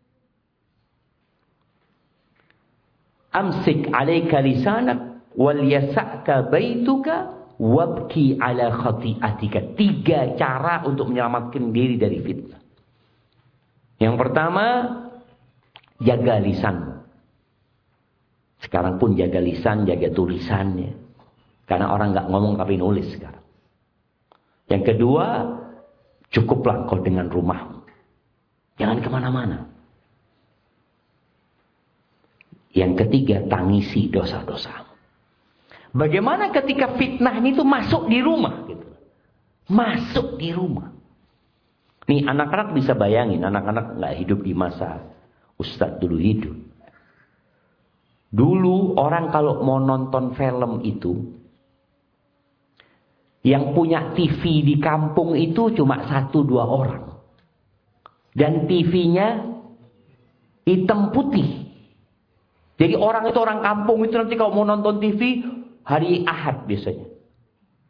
Amsik alaika lisanak, wal yasa'ka baituka, wabki ala khati'atika. 3 cara untuk menyelamatkan diri dari fitnah. Yang pertama, jaga lisan. Sekarang pun jaga lisan, jaga tulisannya. Karena orang nggak ngomong tapi nulis sekarang. Yang kedua, cukuplah kau dengan rumahmu. Jangan kemana-mana. Yang ketiga, tangisi dosa-dosamu. Bagaimana ketika fitnah ini tuh masuk di rumah? Gitu. Masuk di rumah. Nih anak-anak bisa bayangin, anak-anak nggak hidup di masa Ustadz dulu hidup. Dulu orang kalau mau nonton film itu, yang punya TV di kampung itu cuma 1-2 orang. Dan TV-nya hitam putih. Jadi orang itu orang kampung itu nanti kalau mau nonton TV hari Ahad biasanya.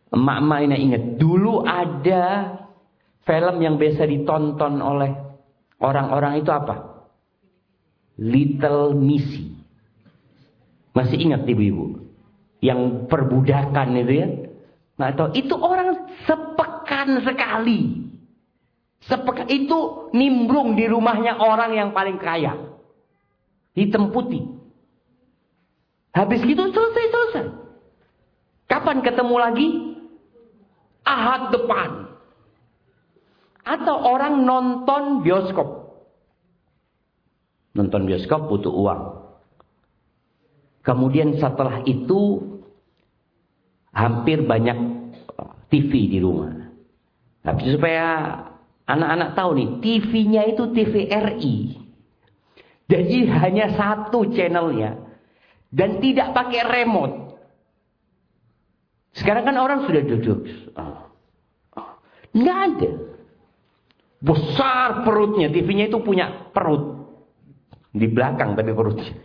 Emak-emak ini ingat, dulu ada film yang biasa ditonton oleh orang-orang itu apa? Little Missy. Masih ingat ibu-ibu? Yang perbudakan itu ya? Nggak tahu, itu orang sepekan sekali. Sepekan itu nimbrung di rumahnya orang yang paling kaya. Hitam putih. Habis gitu selesai. Kapan ketemu lagi? Ahad depan. Atau orang nonton bioskop. Nonton bioskop butuh uang. Kemudian setelah itu hampir banyak TV di rumah. Tapi supaya anak-anak tahu nih, TV-nya itu TVRI. Jadi hanya satu channelnya. Dan tidak pakai remote. Sekarang kan orang sudah duduk. Nggak ada. Besar perutnya. TV-nya itu punya perut. Di belakang tapi perutnya.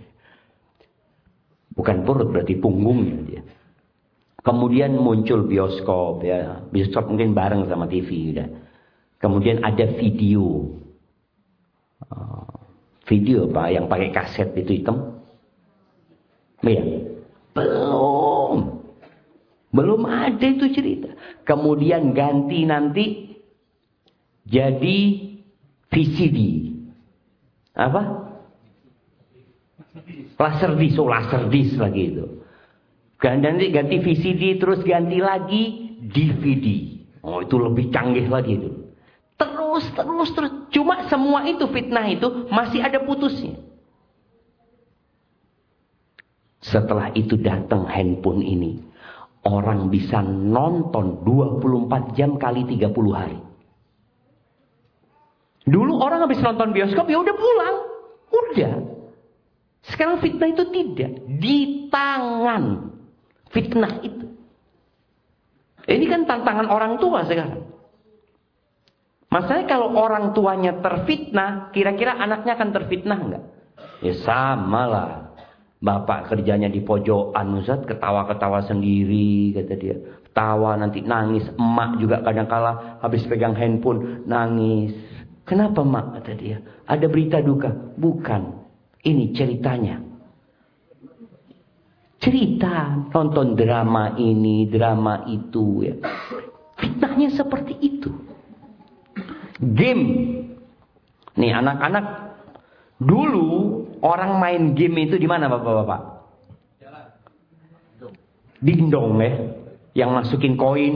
Bukan perut, berarti punggungnya dia. Kemudian muncul bioskop. Ya. Bioskop mungkin bareng sama TV. Udah. Kemudian ada video. Video apa? Yang pakai kaset itu hitam. Ya. Belum ada itu cerita. Kemudian ganti nanti jadi VCD. Apa? Laserdisc lagi itu. Nanti ganti VCD terus ganti lagi DVD. Oh, itu lebih canggih lagi itu. Terus. Cuma semua itu fitnah itu masih ada putusnya. Setelah itu datang handphone ini. Orang bisa nonton 24 jam kali 30 hari. Dulu orang habis nonton bioskop ya udah pulang. Udah. Sekarang fitnah itu tidak. Di tangan. Fitnah itu. Ini kan tantangan orang tua sekarang. Masalahnya kalau orang tuanya terfitnah, kira-kira anaknya akan terfitnah enggak? Ya sama lah. Bapak kerjanya di pojokan, Ustaz, ketawa-ketawa sendiri, kata dia. Ketawa nanti nangis. Emak juga kadang-kala habis pegang handphone nangis. Kenapa mak? Kata dia. Ada berita duka? Bukan. Ini ceritanya. Cerita. Nonton drama ini, drama itu. Ya. Fitnahnya seperti itu. Game. Nih anak-anak. Dulu orang main game itu di mana bapak-bapak? Dingdong ya. Yang masukin koin.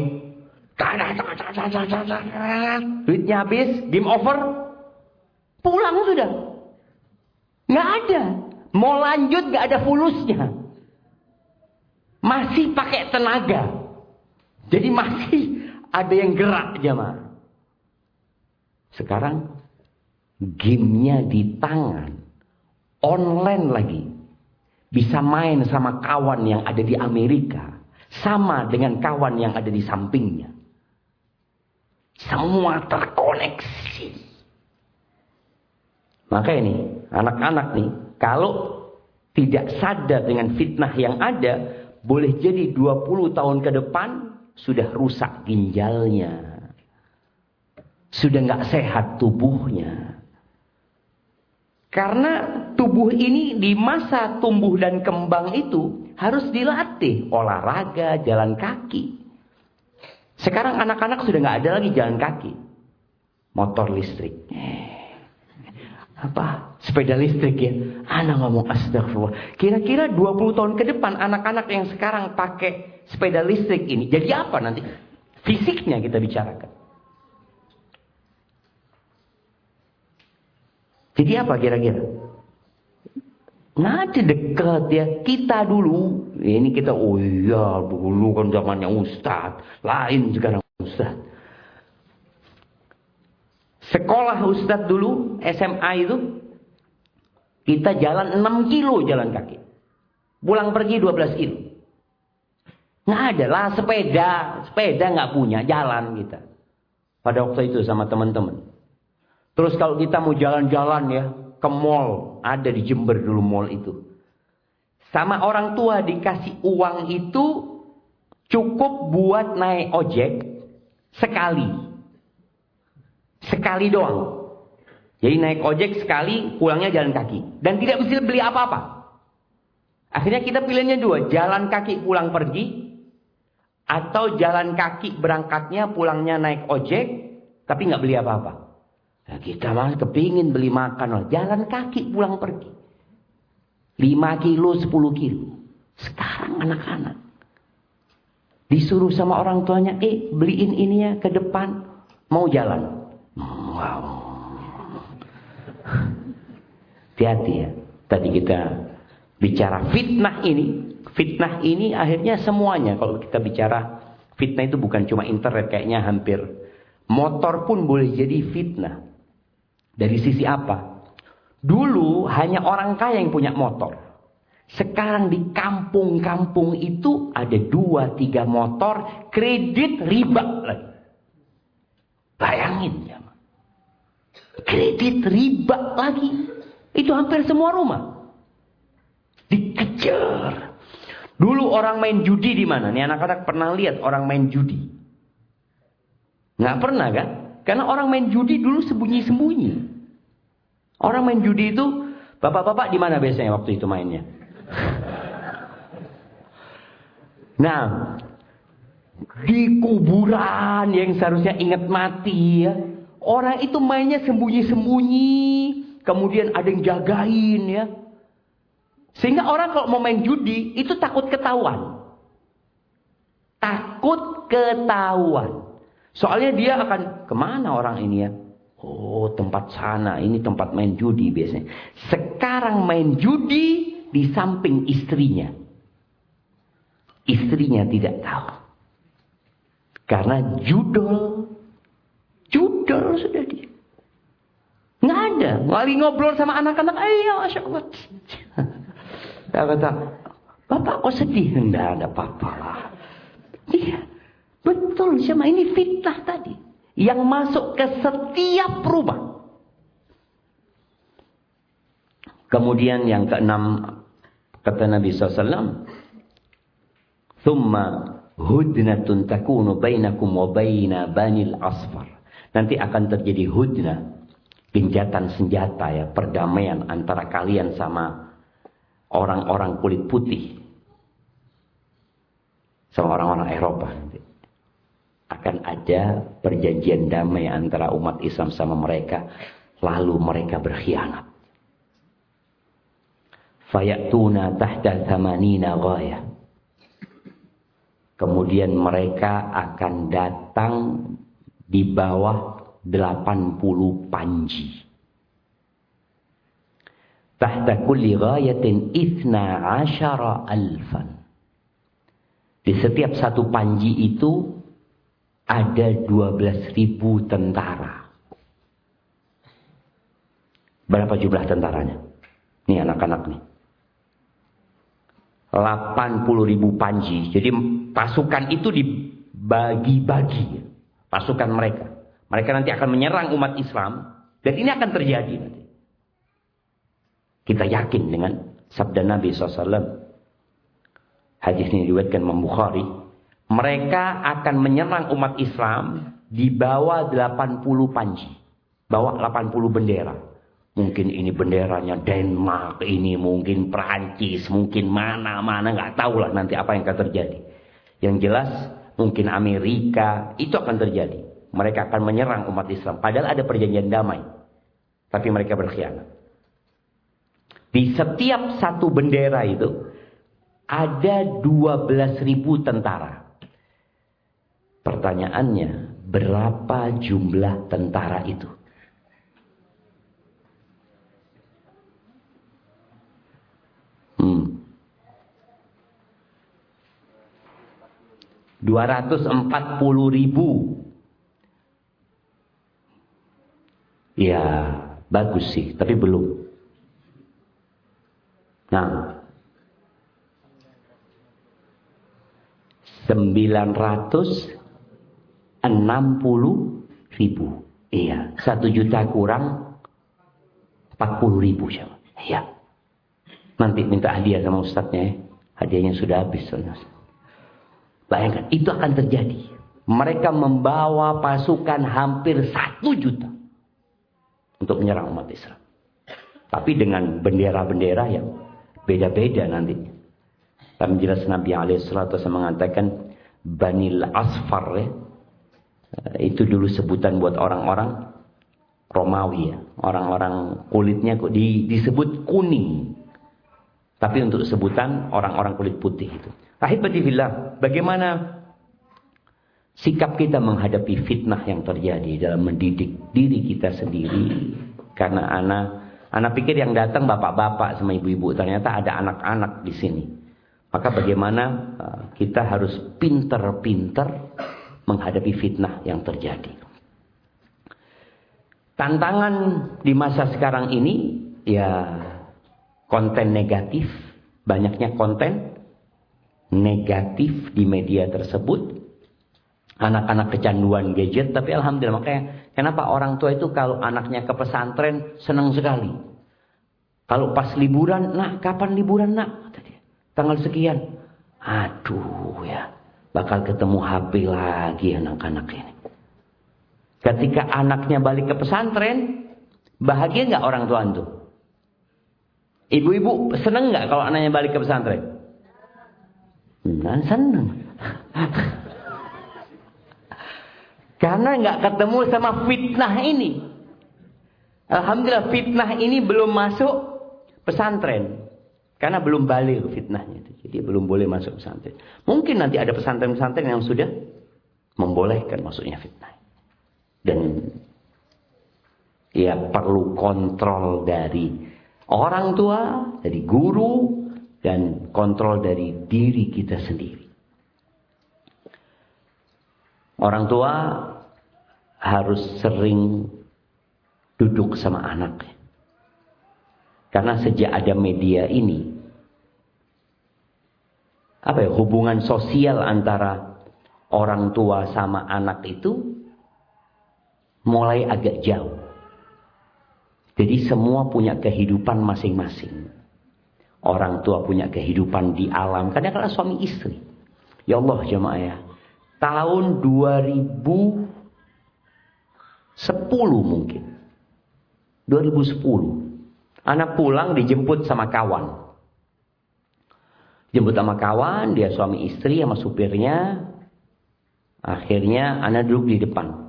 Duitnya habis. Game over. Pulang sudah. Nggak ada. Mau lanjut nggak ada fulusnya. Masih pakai tenaga. Jadi masih ada yang gerak jemaah. Sekarang gamenya di tangan. Online lagi. Bisa main sama kawan yang ada di Amerika. Sama dengan kawan yang ada di sampingnya. Semua terkoneksi. Maka ini, anak-anak nih, kalau tidak sadar dengan fitnah yang ada, boleh jadi 20 tahun ke depan sudah rusak ginjalnya. Sudah nggak sehat tubuhnya. Karena tubuh ini di masa tumbuh dan kembang itu harus dilatih. Olahraga, jalan kaki. Sekarang anak-anak sudah nggak ada lagi jalan kaki. Motor listrik. Sepeda listrik ya. Anak ngomong astagfirullah. Kira-kira 20 tahun ke depan anak-anak yang sekarang pakai sepeda listrik ini. Jadi apa nanti? Fisiknya kita bicarakan. Jadi apa kira-kira? Nanti dekat ya. Kita dulu. Ini kita, oh iya dulu kan zamannya Ustadz. Lain sekarang Ustadz. Sekolah Ustadz dulu, SMA itu. Kita jalan 6 kilo jalan kaki. Pulang pergi 12 kilo. Nggak ada lah sepeda. Sepeda nggak punya, jalan kita. Pada waktu itu sama teman-teman. Terus kalau kita mau jalan-jalan ya, ke mall. Ada di Jember dulu mall itu. Sama orang tua dikasih uang itu cukup buat naik ojek sekali. Sekali doang. Jadi naik ojek sekali, pulangnya jalan kaki. Dan tidak bisa beli apa-apa. Akhirnya kita pilihannya dua. Jalan kaki pulang pergi. Atau jalan kaki berangkatnya, pulangnya naik ojek. Tapi nggak beli apa-apa. Nah, kita malah kepingin beli makan. Jalan kaki pulang pergi. 5 kilo, 10 kilo. Sekarang anak-anak. Disuruh sama orang tuanya, beliin ini ya ke depan. Mau jalan. Wow. Hati-hati ya. Tadi kita bicara fitnah ini. Fitnah ini akhirnya semuanya. Kalau kita bicara fitnah itu bukan cuma internet. Kayaknya hampir. Motor pun boleh jadi fitnah. Dari sisi apa? Dulu hanya orang kaya yang punya motor. Sekarang di kampung-kampung itu ada 2-3 motor. Kredit riba lagi. Bayangin ya. Kredit riba lagi. Itu hampir semua rumah. Dikejar. Dulu orang main judi di mana? Nih anak-anak pernah lihat orang main judi? Nggak pernah kan? Karena orang main judi dulu sembunyi-sembunyi. Orang main judi itu, bapak-bapak di mana biasanya waktu itu mainnya? Nah, di kuburan yang seharusnya ingat mati ya. Orang itu mainnya sembunyi-sembunyi. Kemudian ada yang jagain ya. Sehingga orang kalau mau main judi itu takut ketahuan. Takut ketahuan. Soalnya dia akan kemana orang ini ya. Oh tempat sana. Ini tempat main judi biasanya. Sekarang main judi di samping istrinya. Istrinya tidak tahu. Karena judul sudah dia. Nggak ada. Lagi ngobrol sama anak-anak. Ayo, Masya Allah. Dia kata, Bapak kok sedih? Nggak ada apa-apa lah. Iya. Betul. Sama ini fitnah tadi. Yang masuk ke setiap rumah. Kemudian yang keenam. Kata Nabi SAW. Thumma hudnatun takunu bainakum wa baina banil asfar. Nanti akan terjadi hudnah. Gencatan senjata ya. Perdamaian antara kalian sama orang-orang kulit putih. Sama orang-orang Eropa. Akan ada perjanjian damai antara umat Islam sama mereka. Lalu mereka berkhianat. Fayatuna tahta thamanina ghayah. Kemudian mereka akan datang di bawah 80 panji. Tahta kulli ghayatin 12,000. Di setiap satu panji itu ada 12.000 tentara. Berapa jumlah tentaranya? Nih anak-anak nih. 80.000 panji. Jadi pasukan itu dibagi-bagi. Pasukan mereka. Mereka nanti akan menyerang umat Islam. Dan ini akan terjadi nanti. Kita yakin dengan sabda Nabi SAW. Hadis ini diriwayatkan Imam Bukhari. Mereka akan menyerang umat Islam di bawah 80 panji. Bawa 80 bendera. Mungkin ini benderanya Denmark, ini mungkin Perancis, mungkin mana-mana. Nggak tahu lah nanti apa yang akan terjadi. Yang jelas mungkin Amerika. Itu akan terjadi. Mereka akan menyerang umat Islam. Padahal ada perjanjian damai. Tapi mereka berkhianat. Di setiap satu bendera itu ada 12.000 tentara. Pertanyaannya, berapa jumlah tentara itu? Hmm. 240.000. Ya, bagus sih, tapi belum. Nah, 960.000. Iya, 1 juta kurang 40.000. Iya. Nanti minta hadiah sama ustadznya ya. Hadiahnya sudah habis. Bayangkan, itu akan terjadi. Mereka membawa pasukan hampir 1 juta untuk menyerang umat Islam. Tapi dengan bendera-bendera yang beda-beda nantinya. Dalam jelas Nabi SAW mengatakan Banil Asfar ya. Itu dulu sebutan buat orang-orang Romawi ya. Orang-orang kulitnya disebut kuning. Tapi untuk sebutan orang-orang kulit putih itu. Ahibati fillah, bagaimana sikap kita menghadapi fitnah yang terjadi dalam mendidik diri kita sendiri. Karena anak pikir yang datang bapak-bapak sama ibu-ibu, ternyata ada anak-anak di sini. Maka bagaimana kita harus pinter-pinter menghadapi fitnah yang terjadi. Tantangan di masa sekarang ini ya konten negatif, banyaknya konten negatif di media tersebut. Anak-anak kecanduan gadget, tapi alhamdulillah, makanya kenapa orang tua itu kalau anaknya ke pesantren senang sekali. Kalau pas liburan, nak kapan liburan nak? Tanggal sekian. Aduh ya, bakal ketemu HP lagi anak-anak ini. Ketika anaknya balik ke pesantren, bahagia nggak orang tua itu? Ibu-ibu seneng nggak kalau anaknya balik ke pesantren? Nah, seneng. Karena nggak ketemu sama fitnah ini. Alhamdulillah fitnah ini belum masuk pesantren. Karena belum balik fitnahnya. Jadi belum boleh masuk pesantren. Mungkin nanti ada pesantren-pesantren yang sudah membolehkan masuknya fitnah. Dan ya perlu kontrol dari orang tua, dari guru, dan kontrol dari diri kita sendiri. Orang tua harus sering duduk sama anaknya. Karena sejak ada media ini, hubungan sosial antara orang tua sama anak itu mulai agak jauh. Jadi semua punya kehidupan masing-masing. Orang tua punya kehidupan di alam. Kadang-kadang suami istri. Ya Allah jemaah ya. Tahun 2010 mungkin. 2010. Anak pulang dijemput sama kawan. Jemput sama kawan, dia suami istri sama supirnya. Akhirnya anak duduk di depan.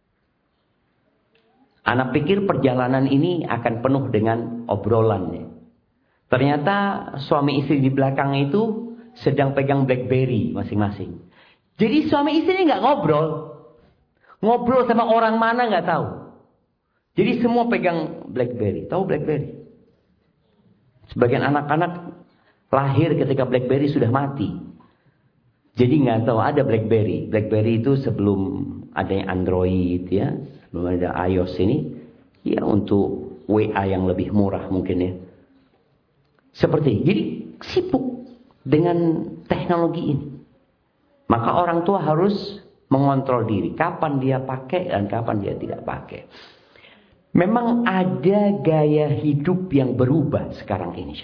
Anak pikir perjalanan ini akan penuh dengan obrolan. Ternyata suami istri di belakang itu sedang pegang BlackBerry masing-masing. Jadi suami istri ini nggak ngobrol. Ngobrol sama orang mana nggak tahu. Jadi semua pegang BlackBerry. Tahu BlackBerry? Sebagian anak-anak lahir ketika BlackBerry sudah mati. Jadi nggak tahu ada BlackBerry. BlackBerry itu sebelum adanya Android ya. Belum ada iOS ini, ya untuk WA yang lebih murah mungkin ya. Seperti ini. Jadi sibuk dengan teknologi ini. Maka orang tua harus mengontrol diri. Kapan dia pakai dan kapan dia tidak pakai. Memang ada gaya hidup yang berubah sekarang ini.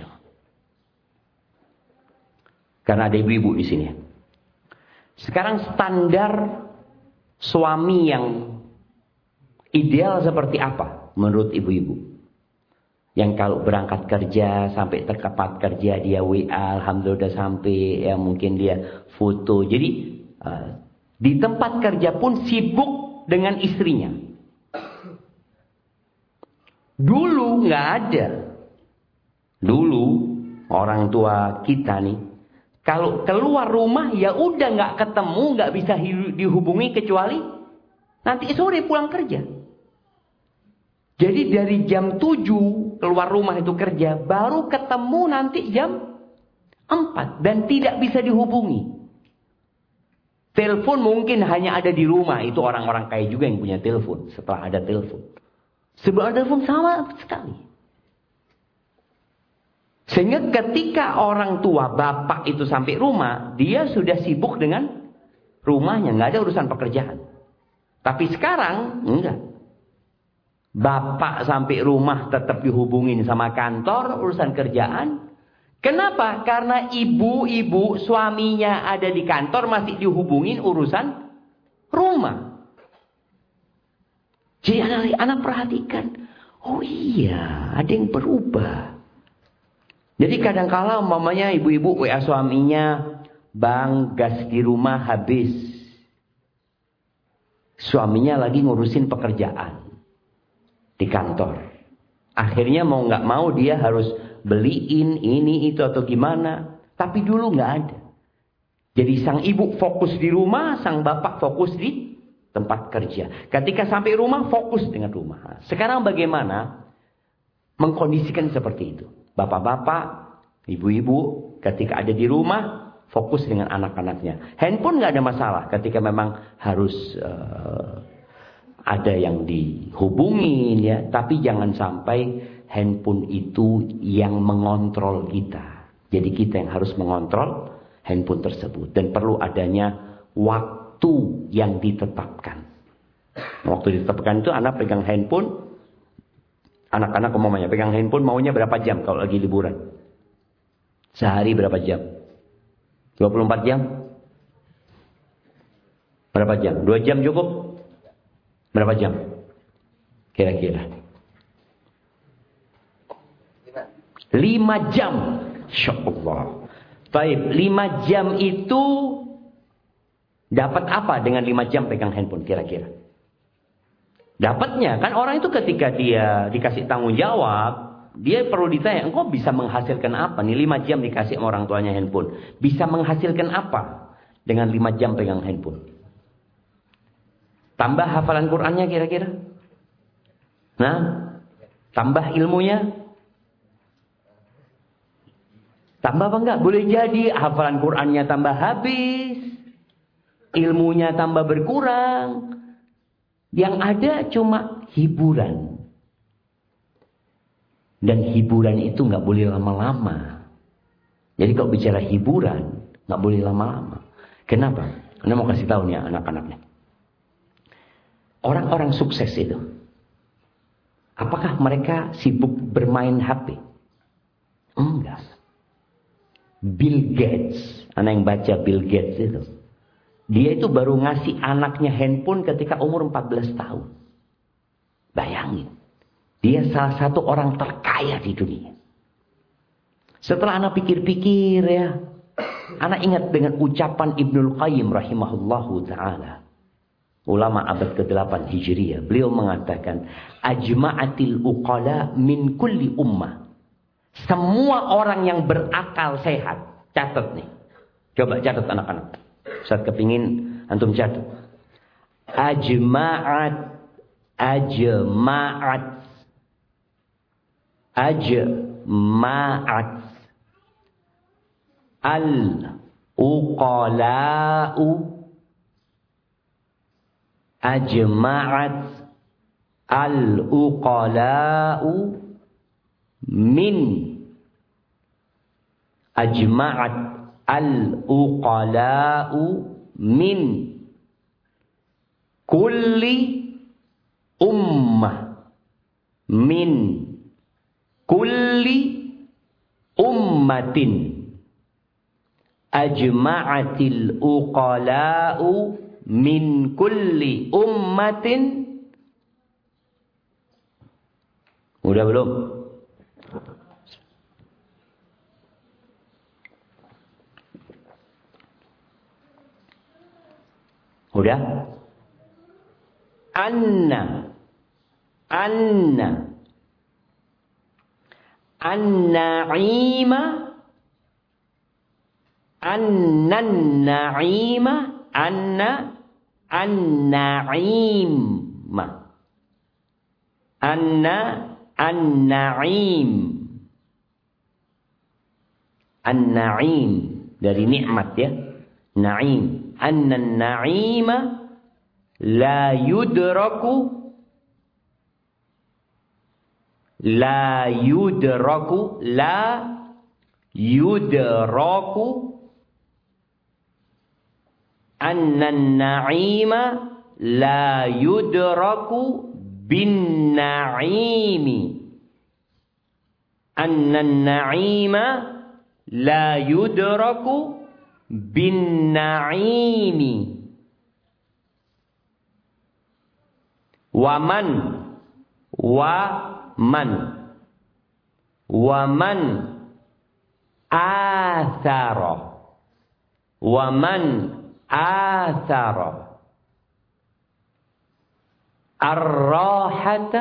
Karena ada ibu-ibu di sini. Sekarang standar suami yang ideal seperti apa menurut ibu-ibu? Yang kalau berangkat kerja sampai tempat kerja dia WA, alhamdulillah udah sampai, ya mungkin dia foto. Jadi di tempat kerja pun sibuk dengan istrinya. Dulu nggak ada. Dulu orang tua kita nih, kalau keluar rumah ya udah nggak ketemu, nggak bisa dihubungi kecuali nanti sore pulang kerja. Jadi dari jam 7 keluar rumah itu kerja, baru ketemu nanti jam 4 dan tidak bisa dihubungi. Telepon mungkin hanya ada di rumah, itu orang-orang kaya juga yang punya telepon setelah ada telepon. Sebelum ada telepon sama sekali. Sehingga ketika orang tua bapak itu sampai rumah, dia sudah sibuk dengan rumahnya, nggak ada urusan pekerjaan. Tapi sekarang enggak. Bapak sampai rumah tetap dihubungin sama kantor, urusan kerjaan. Kenapa? Karena ibu-ibu suaminya ada di kantor masih dihubungin urusan rumah. Jadi anak perhatikan. Oh iya, ada yang berubah. Jadi kadang-kala umpamanya ibu-ibu WA suaminya, "Bang, gas di rumah habis." Suaminya lagi ngurusin pekerjaan di kantor. Akhirnya mau nggak mau dia harus beliin ini itu atau gimana. Tapi dulu nggak ada. Jadi sang ibu fokus di rumah, sang bapak fokus di tempat kerja. Ketika sampai rumah, fokus dengan rumah. Sekarang bagaimana mengkondisikan seperti itu? Bapak-bapak, ibu-ibu, ketika ada di rumah, fokus dengan anak-anaknya. Handphone nggak ada masalah ketika memang harus ada yang dihubungin ya. Tapi jangan sampai handphone itu yang mengontrol kita. Jadi kita yang harus mengontrol handphone tersebut. Dan perlu adanya waktu yang ditetapkan. Waktu ditetapkan itu anak pegang handphone. Anak-anak umumnya pegang handphone maunya berapa jam kalau lagi liburan? Sehari berapa jam? 24 jam? Berapa jam? 2 jam cukup? Berapa jam? Kira-kira 5 jam. Insyaallah. Baik, 5 jam itu dapat apa dengan 5 jam pegang handphone kira-kira? Dapatnya kan orang itu ketika dia dikasih tanggung jawab, dia perlu ditanya, engkau bisa menghasilkan apa nih 5 jam dikasih sama orang tuanya handphone? Bisa menghasilkan apa dengan 5 jam pegang handphone? Tambah hafalan Qur'annya kira-kira? Nah, tambah ilmunya? Tambah apa enggak? Boleh jadi hafalan Qur'annya tambah habis. Ilmunya tambah berkurang. Yang ada cuma hiburan. Dan hiburan itu nggak boleh lama-lama. Jadi kalau bicara hiburan, nggak boleh lama-lama. Kenapa? Anda mau kasih tahu nih anak-anaknya. Orang-orang sukses itu. Apakah mereka sibuk bermain HP? Enggak. Bill Gates. Anak yang baca Bill Gates itu. Dia itu baru ngasih anaknya handphone ketika umur 14 tahun. Bayangin. Dia salah satu orang terkaya di dunia. Setelah anak pikir-pikir ya. Anak ingat dengan ucapan Ibnul Qayyim rahimahullahu ta'ala. Ulama abad ke-8 Hijriyah. Beliau mengatakan. Ajma'atil uqala min kulli ummah. Semua orang yang berakal sehat. Catat nih. Coba catat anak-anak. Ustaz kepingin antum catat. Ajma'at al-uqala'u ajma'at al-uqala'u min ajma'at al-uqala'u min kulli ummah min kulli ummatin ajma'atil uqala'u min kulli ummatin. Udah belum? Udah? Anna an-na'ima an-na'ima an-na'im dari nikmat ya. Na'im. An-na'ima la yudraku an-na'ima la yudraku bin na'imi. An-na'ima la yudraku bin na'imi. Waman athara ar-rahata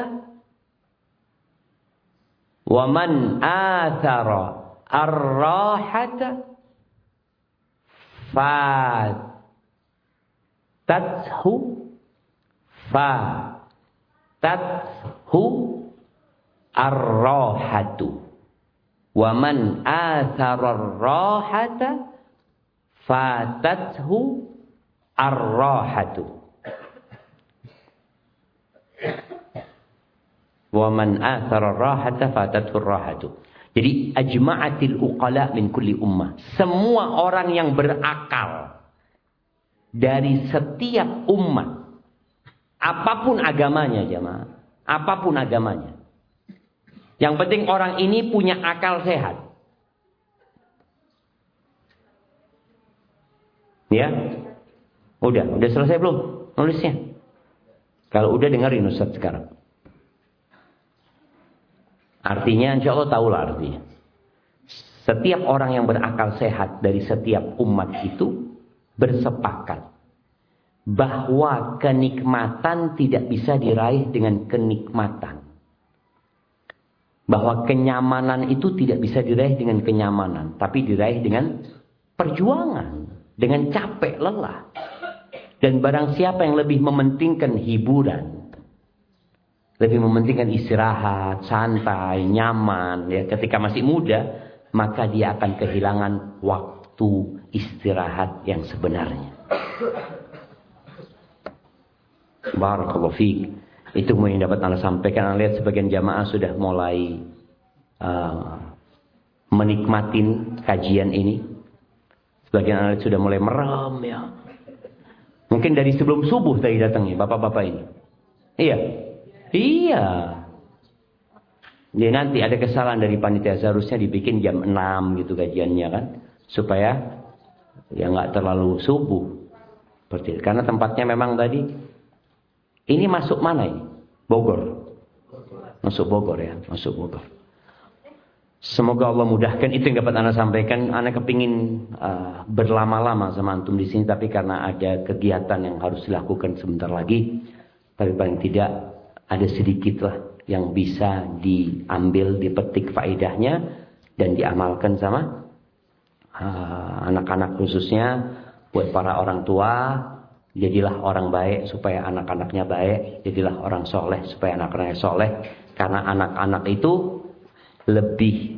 fatathu ar-rahatu. Waman athara ar-rahata fatathu ar-rahatu. Waman athara ar-rahata fatathu ar-rahatu. Jadi ajma'atil uqala min kulli ummah. Semua orang yang berakal dari setiap umat, apapun agamanya jemaah, apapun agamanya. Yang penting orang ini punya akal sehat. Ya. Udah selesai belum nulisnya? Kalau udah dengerin Ustaz sekarang. Artinya insya Allah tahulah artinya. Setiap orang yang berakal sehat dari setiap umat itu bersepakat bahwa kenikmatan tidak bisa diraih dengan kenikmatan. Bahwa kenyamanan itu tidak bisa diraih dengan kenyamanan, tapi diraih dengan perjuangan, dengan capek, lelah. Dan barang siapa yang lebih mementingkan hiburan, lebih mementingkan istirahat, santai, nyaman, ya, ketika masih muda, maka dia akan kehilangan waktu istirahat yang sebenarnya. Barakallahu fiik. Itu yang dapat Anda sampaikan. Anda lihat sebagian jamaah sudah mulai menikmatin kajian ini. Sebagian Anda sudah mulai merem ya. Mungkin dari sebelum subuh tadi datangnya bapak-bapak ini. Iya. Jadi nanti ada kesalahan dari panitia, seharusnya dibikin jam 6 gitu kajiannya kan, supaya ya nggak terlalu subuh. Seperti itu. Karena tempatnya memang tadi ini masuk mana ini? Bogor. Masuk Bogor ya, masuk Bogor. Semoga Allah mudahkan. Itu yang dapat Anda sampaikan. Anda kepingin berlama-lama sama antum di sini, tapi karena ada kegiatan yang harus dilakukan sebentar lagi, tapi paling tidak ada sedikit lah yang bisa diambil, dipetik faedahnya dan diamalkan sama anak-anak, khususnya buat para orang tua. Jadilah orang baik supaya anak-anaknya baik. Jadilah orang soleh supaya anak-anaknya soleh. Karena anak-anak itu lebih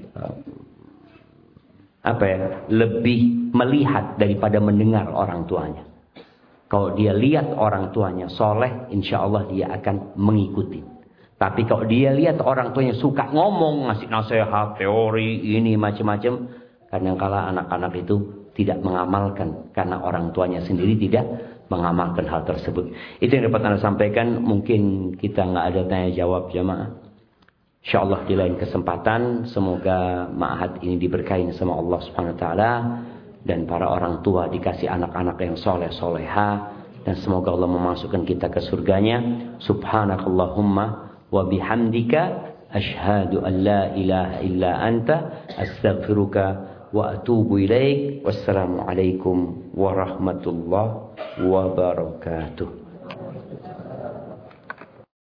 lebih melihat daripada mendengar orang tuanya. Kalau dia lihat orang tuanya soleh, insya Allah dia akan mengikuti. Tapi kalau dia lihat orang tuanya suka ngomong, ngasih nasihat, teori, ini macam-macam, kadang-kala anak-anak itu tidak mengamalkan karena orang tuanya sendiri tidak mengamalkan hal tersebut. Itu yang dapat Anda sampaikan. Mungkin kita nggak ada tanya jawab jamaah. InsyaAllah di lain kesempatan, semoga ma'had ini diberkahi sama Allah Subhanahu Wa Taala, dan para orang tua dikasih anak-anak yang soleh soleha, dan semoga Allah memasukkan kita ke surganya. Subhanakallahumma wa bihamdika asyhadu an la ilaha illa anta astaghfiruka wa atubu ilaik. Wassalamualaikum warahmatullahi wabarakatuh.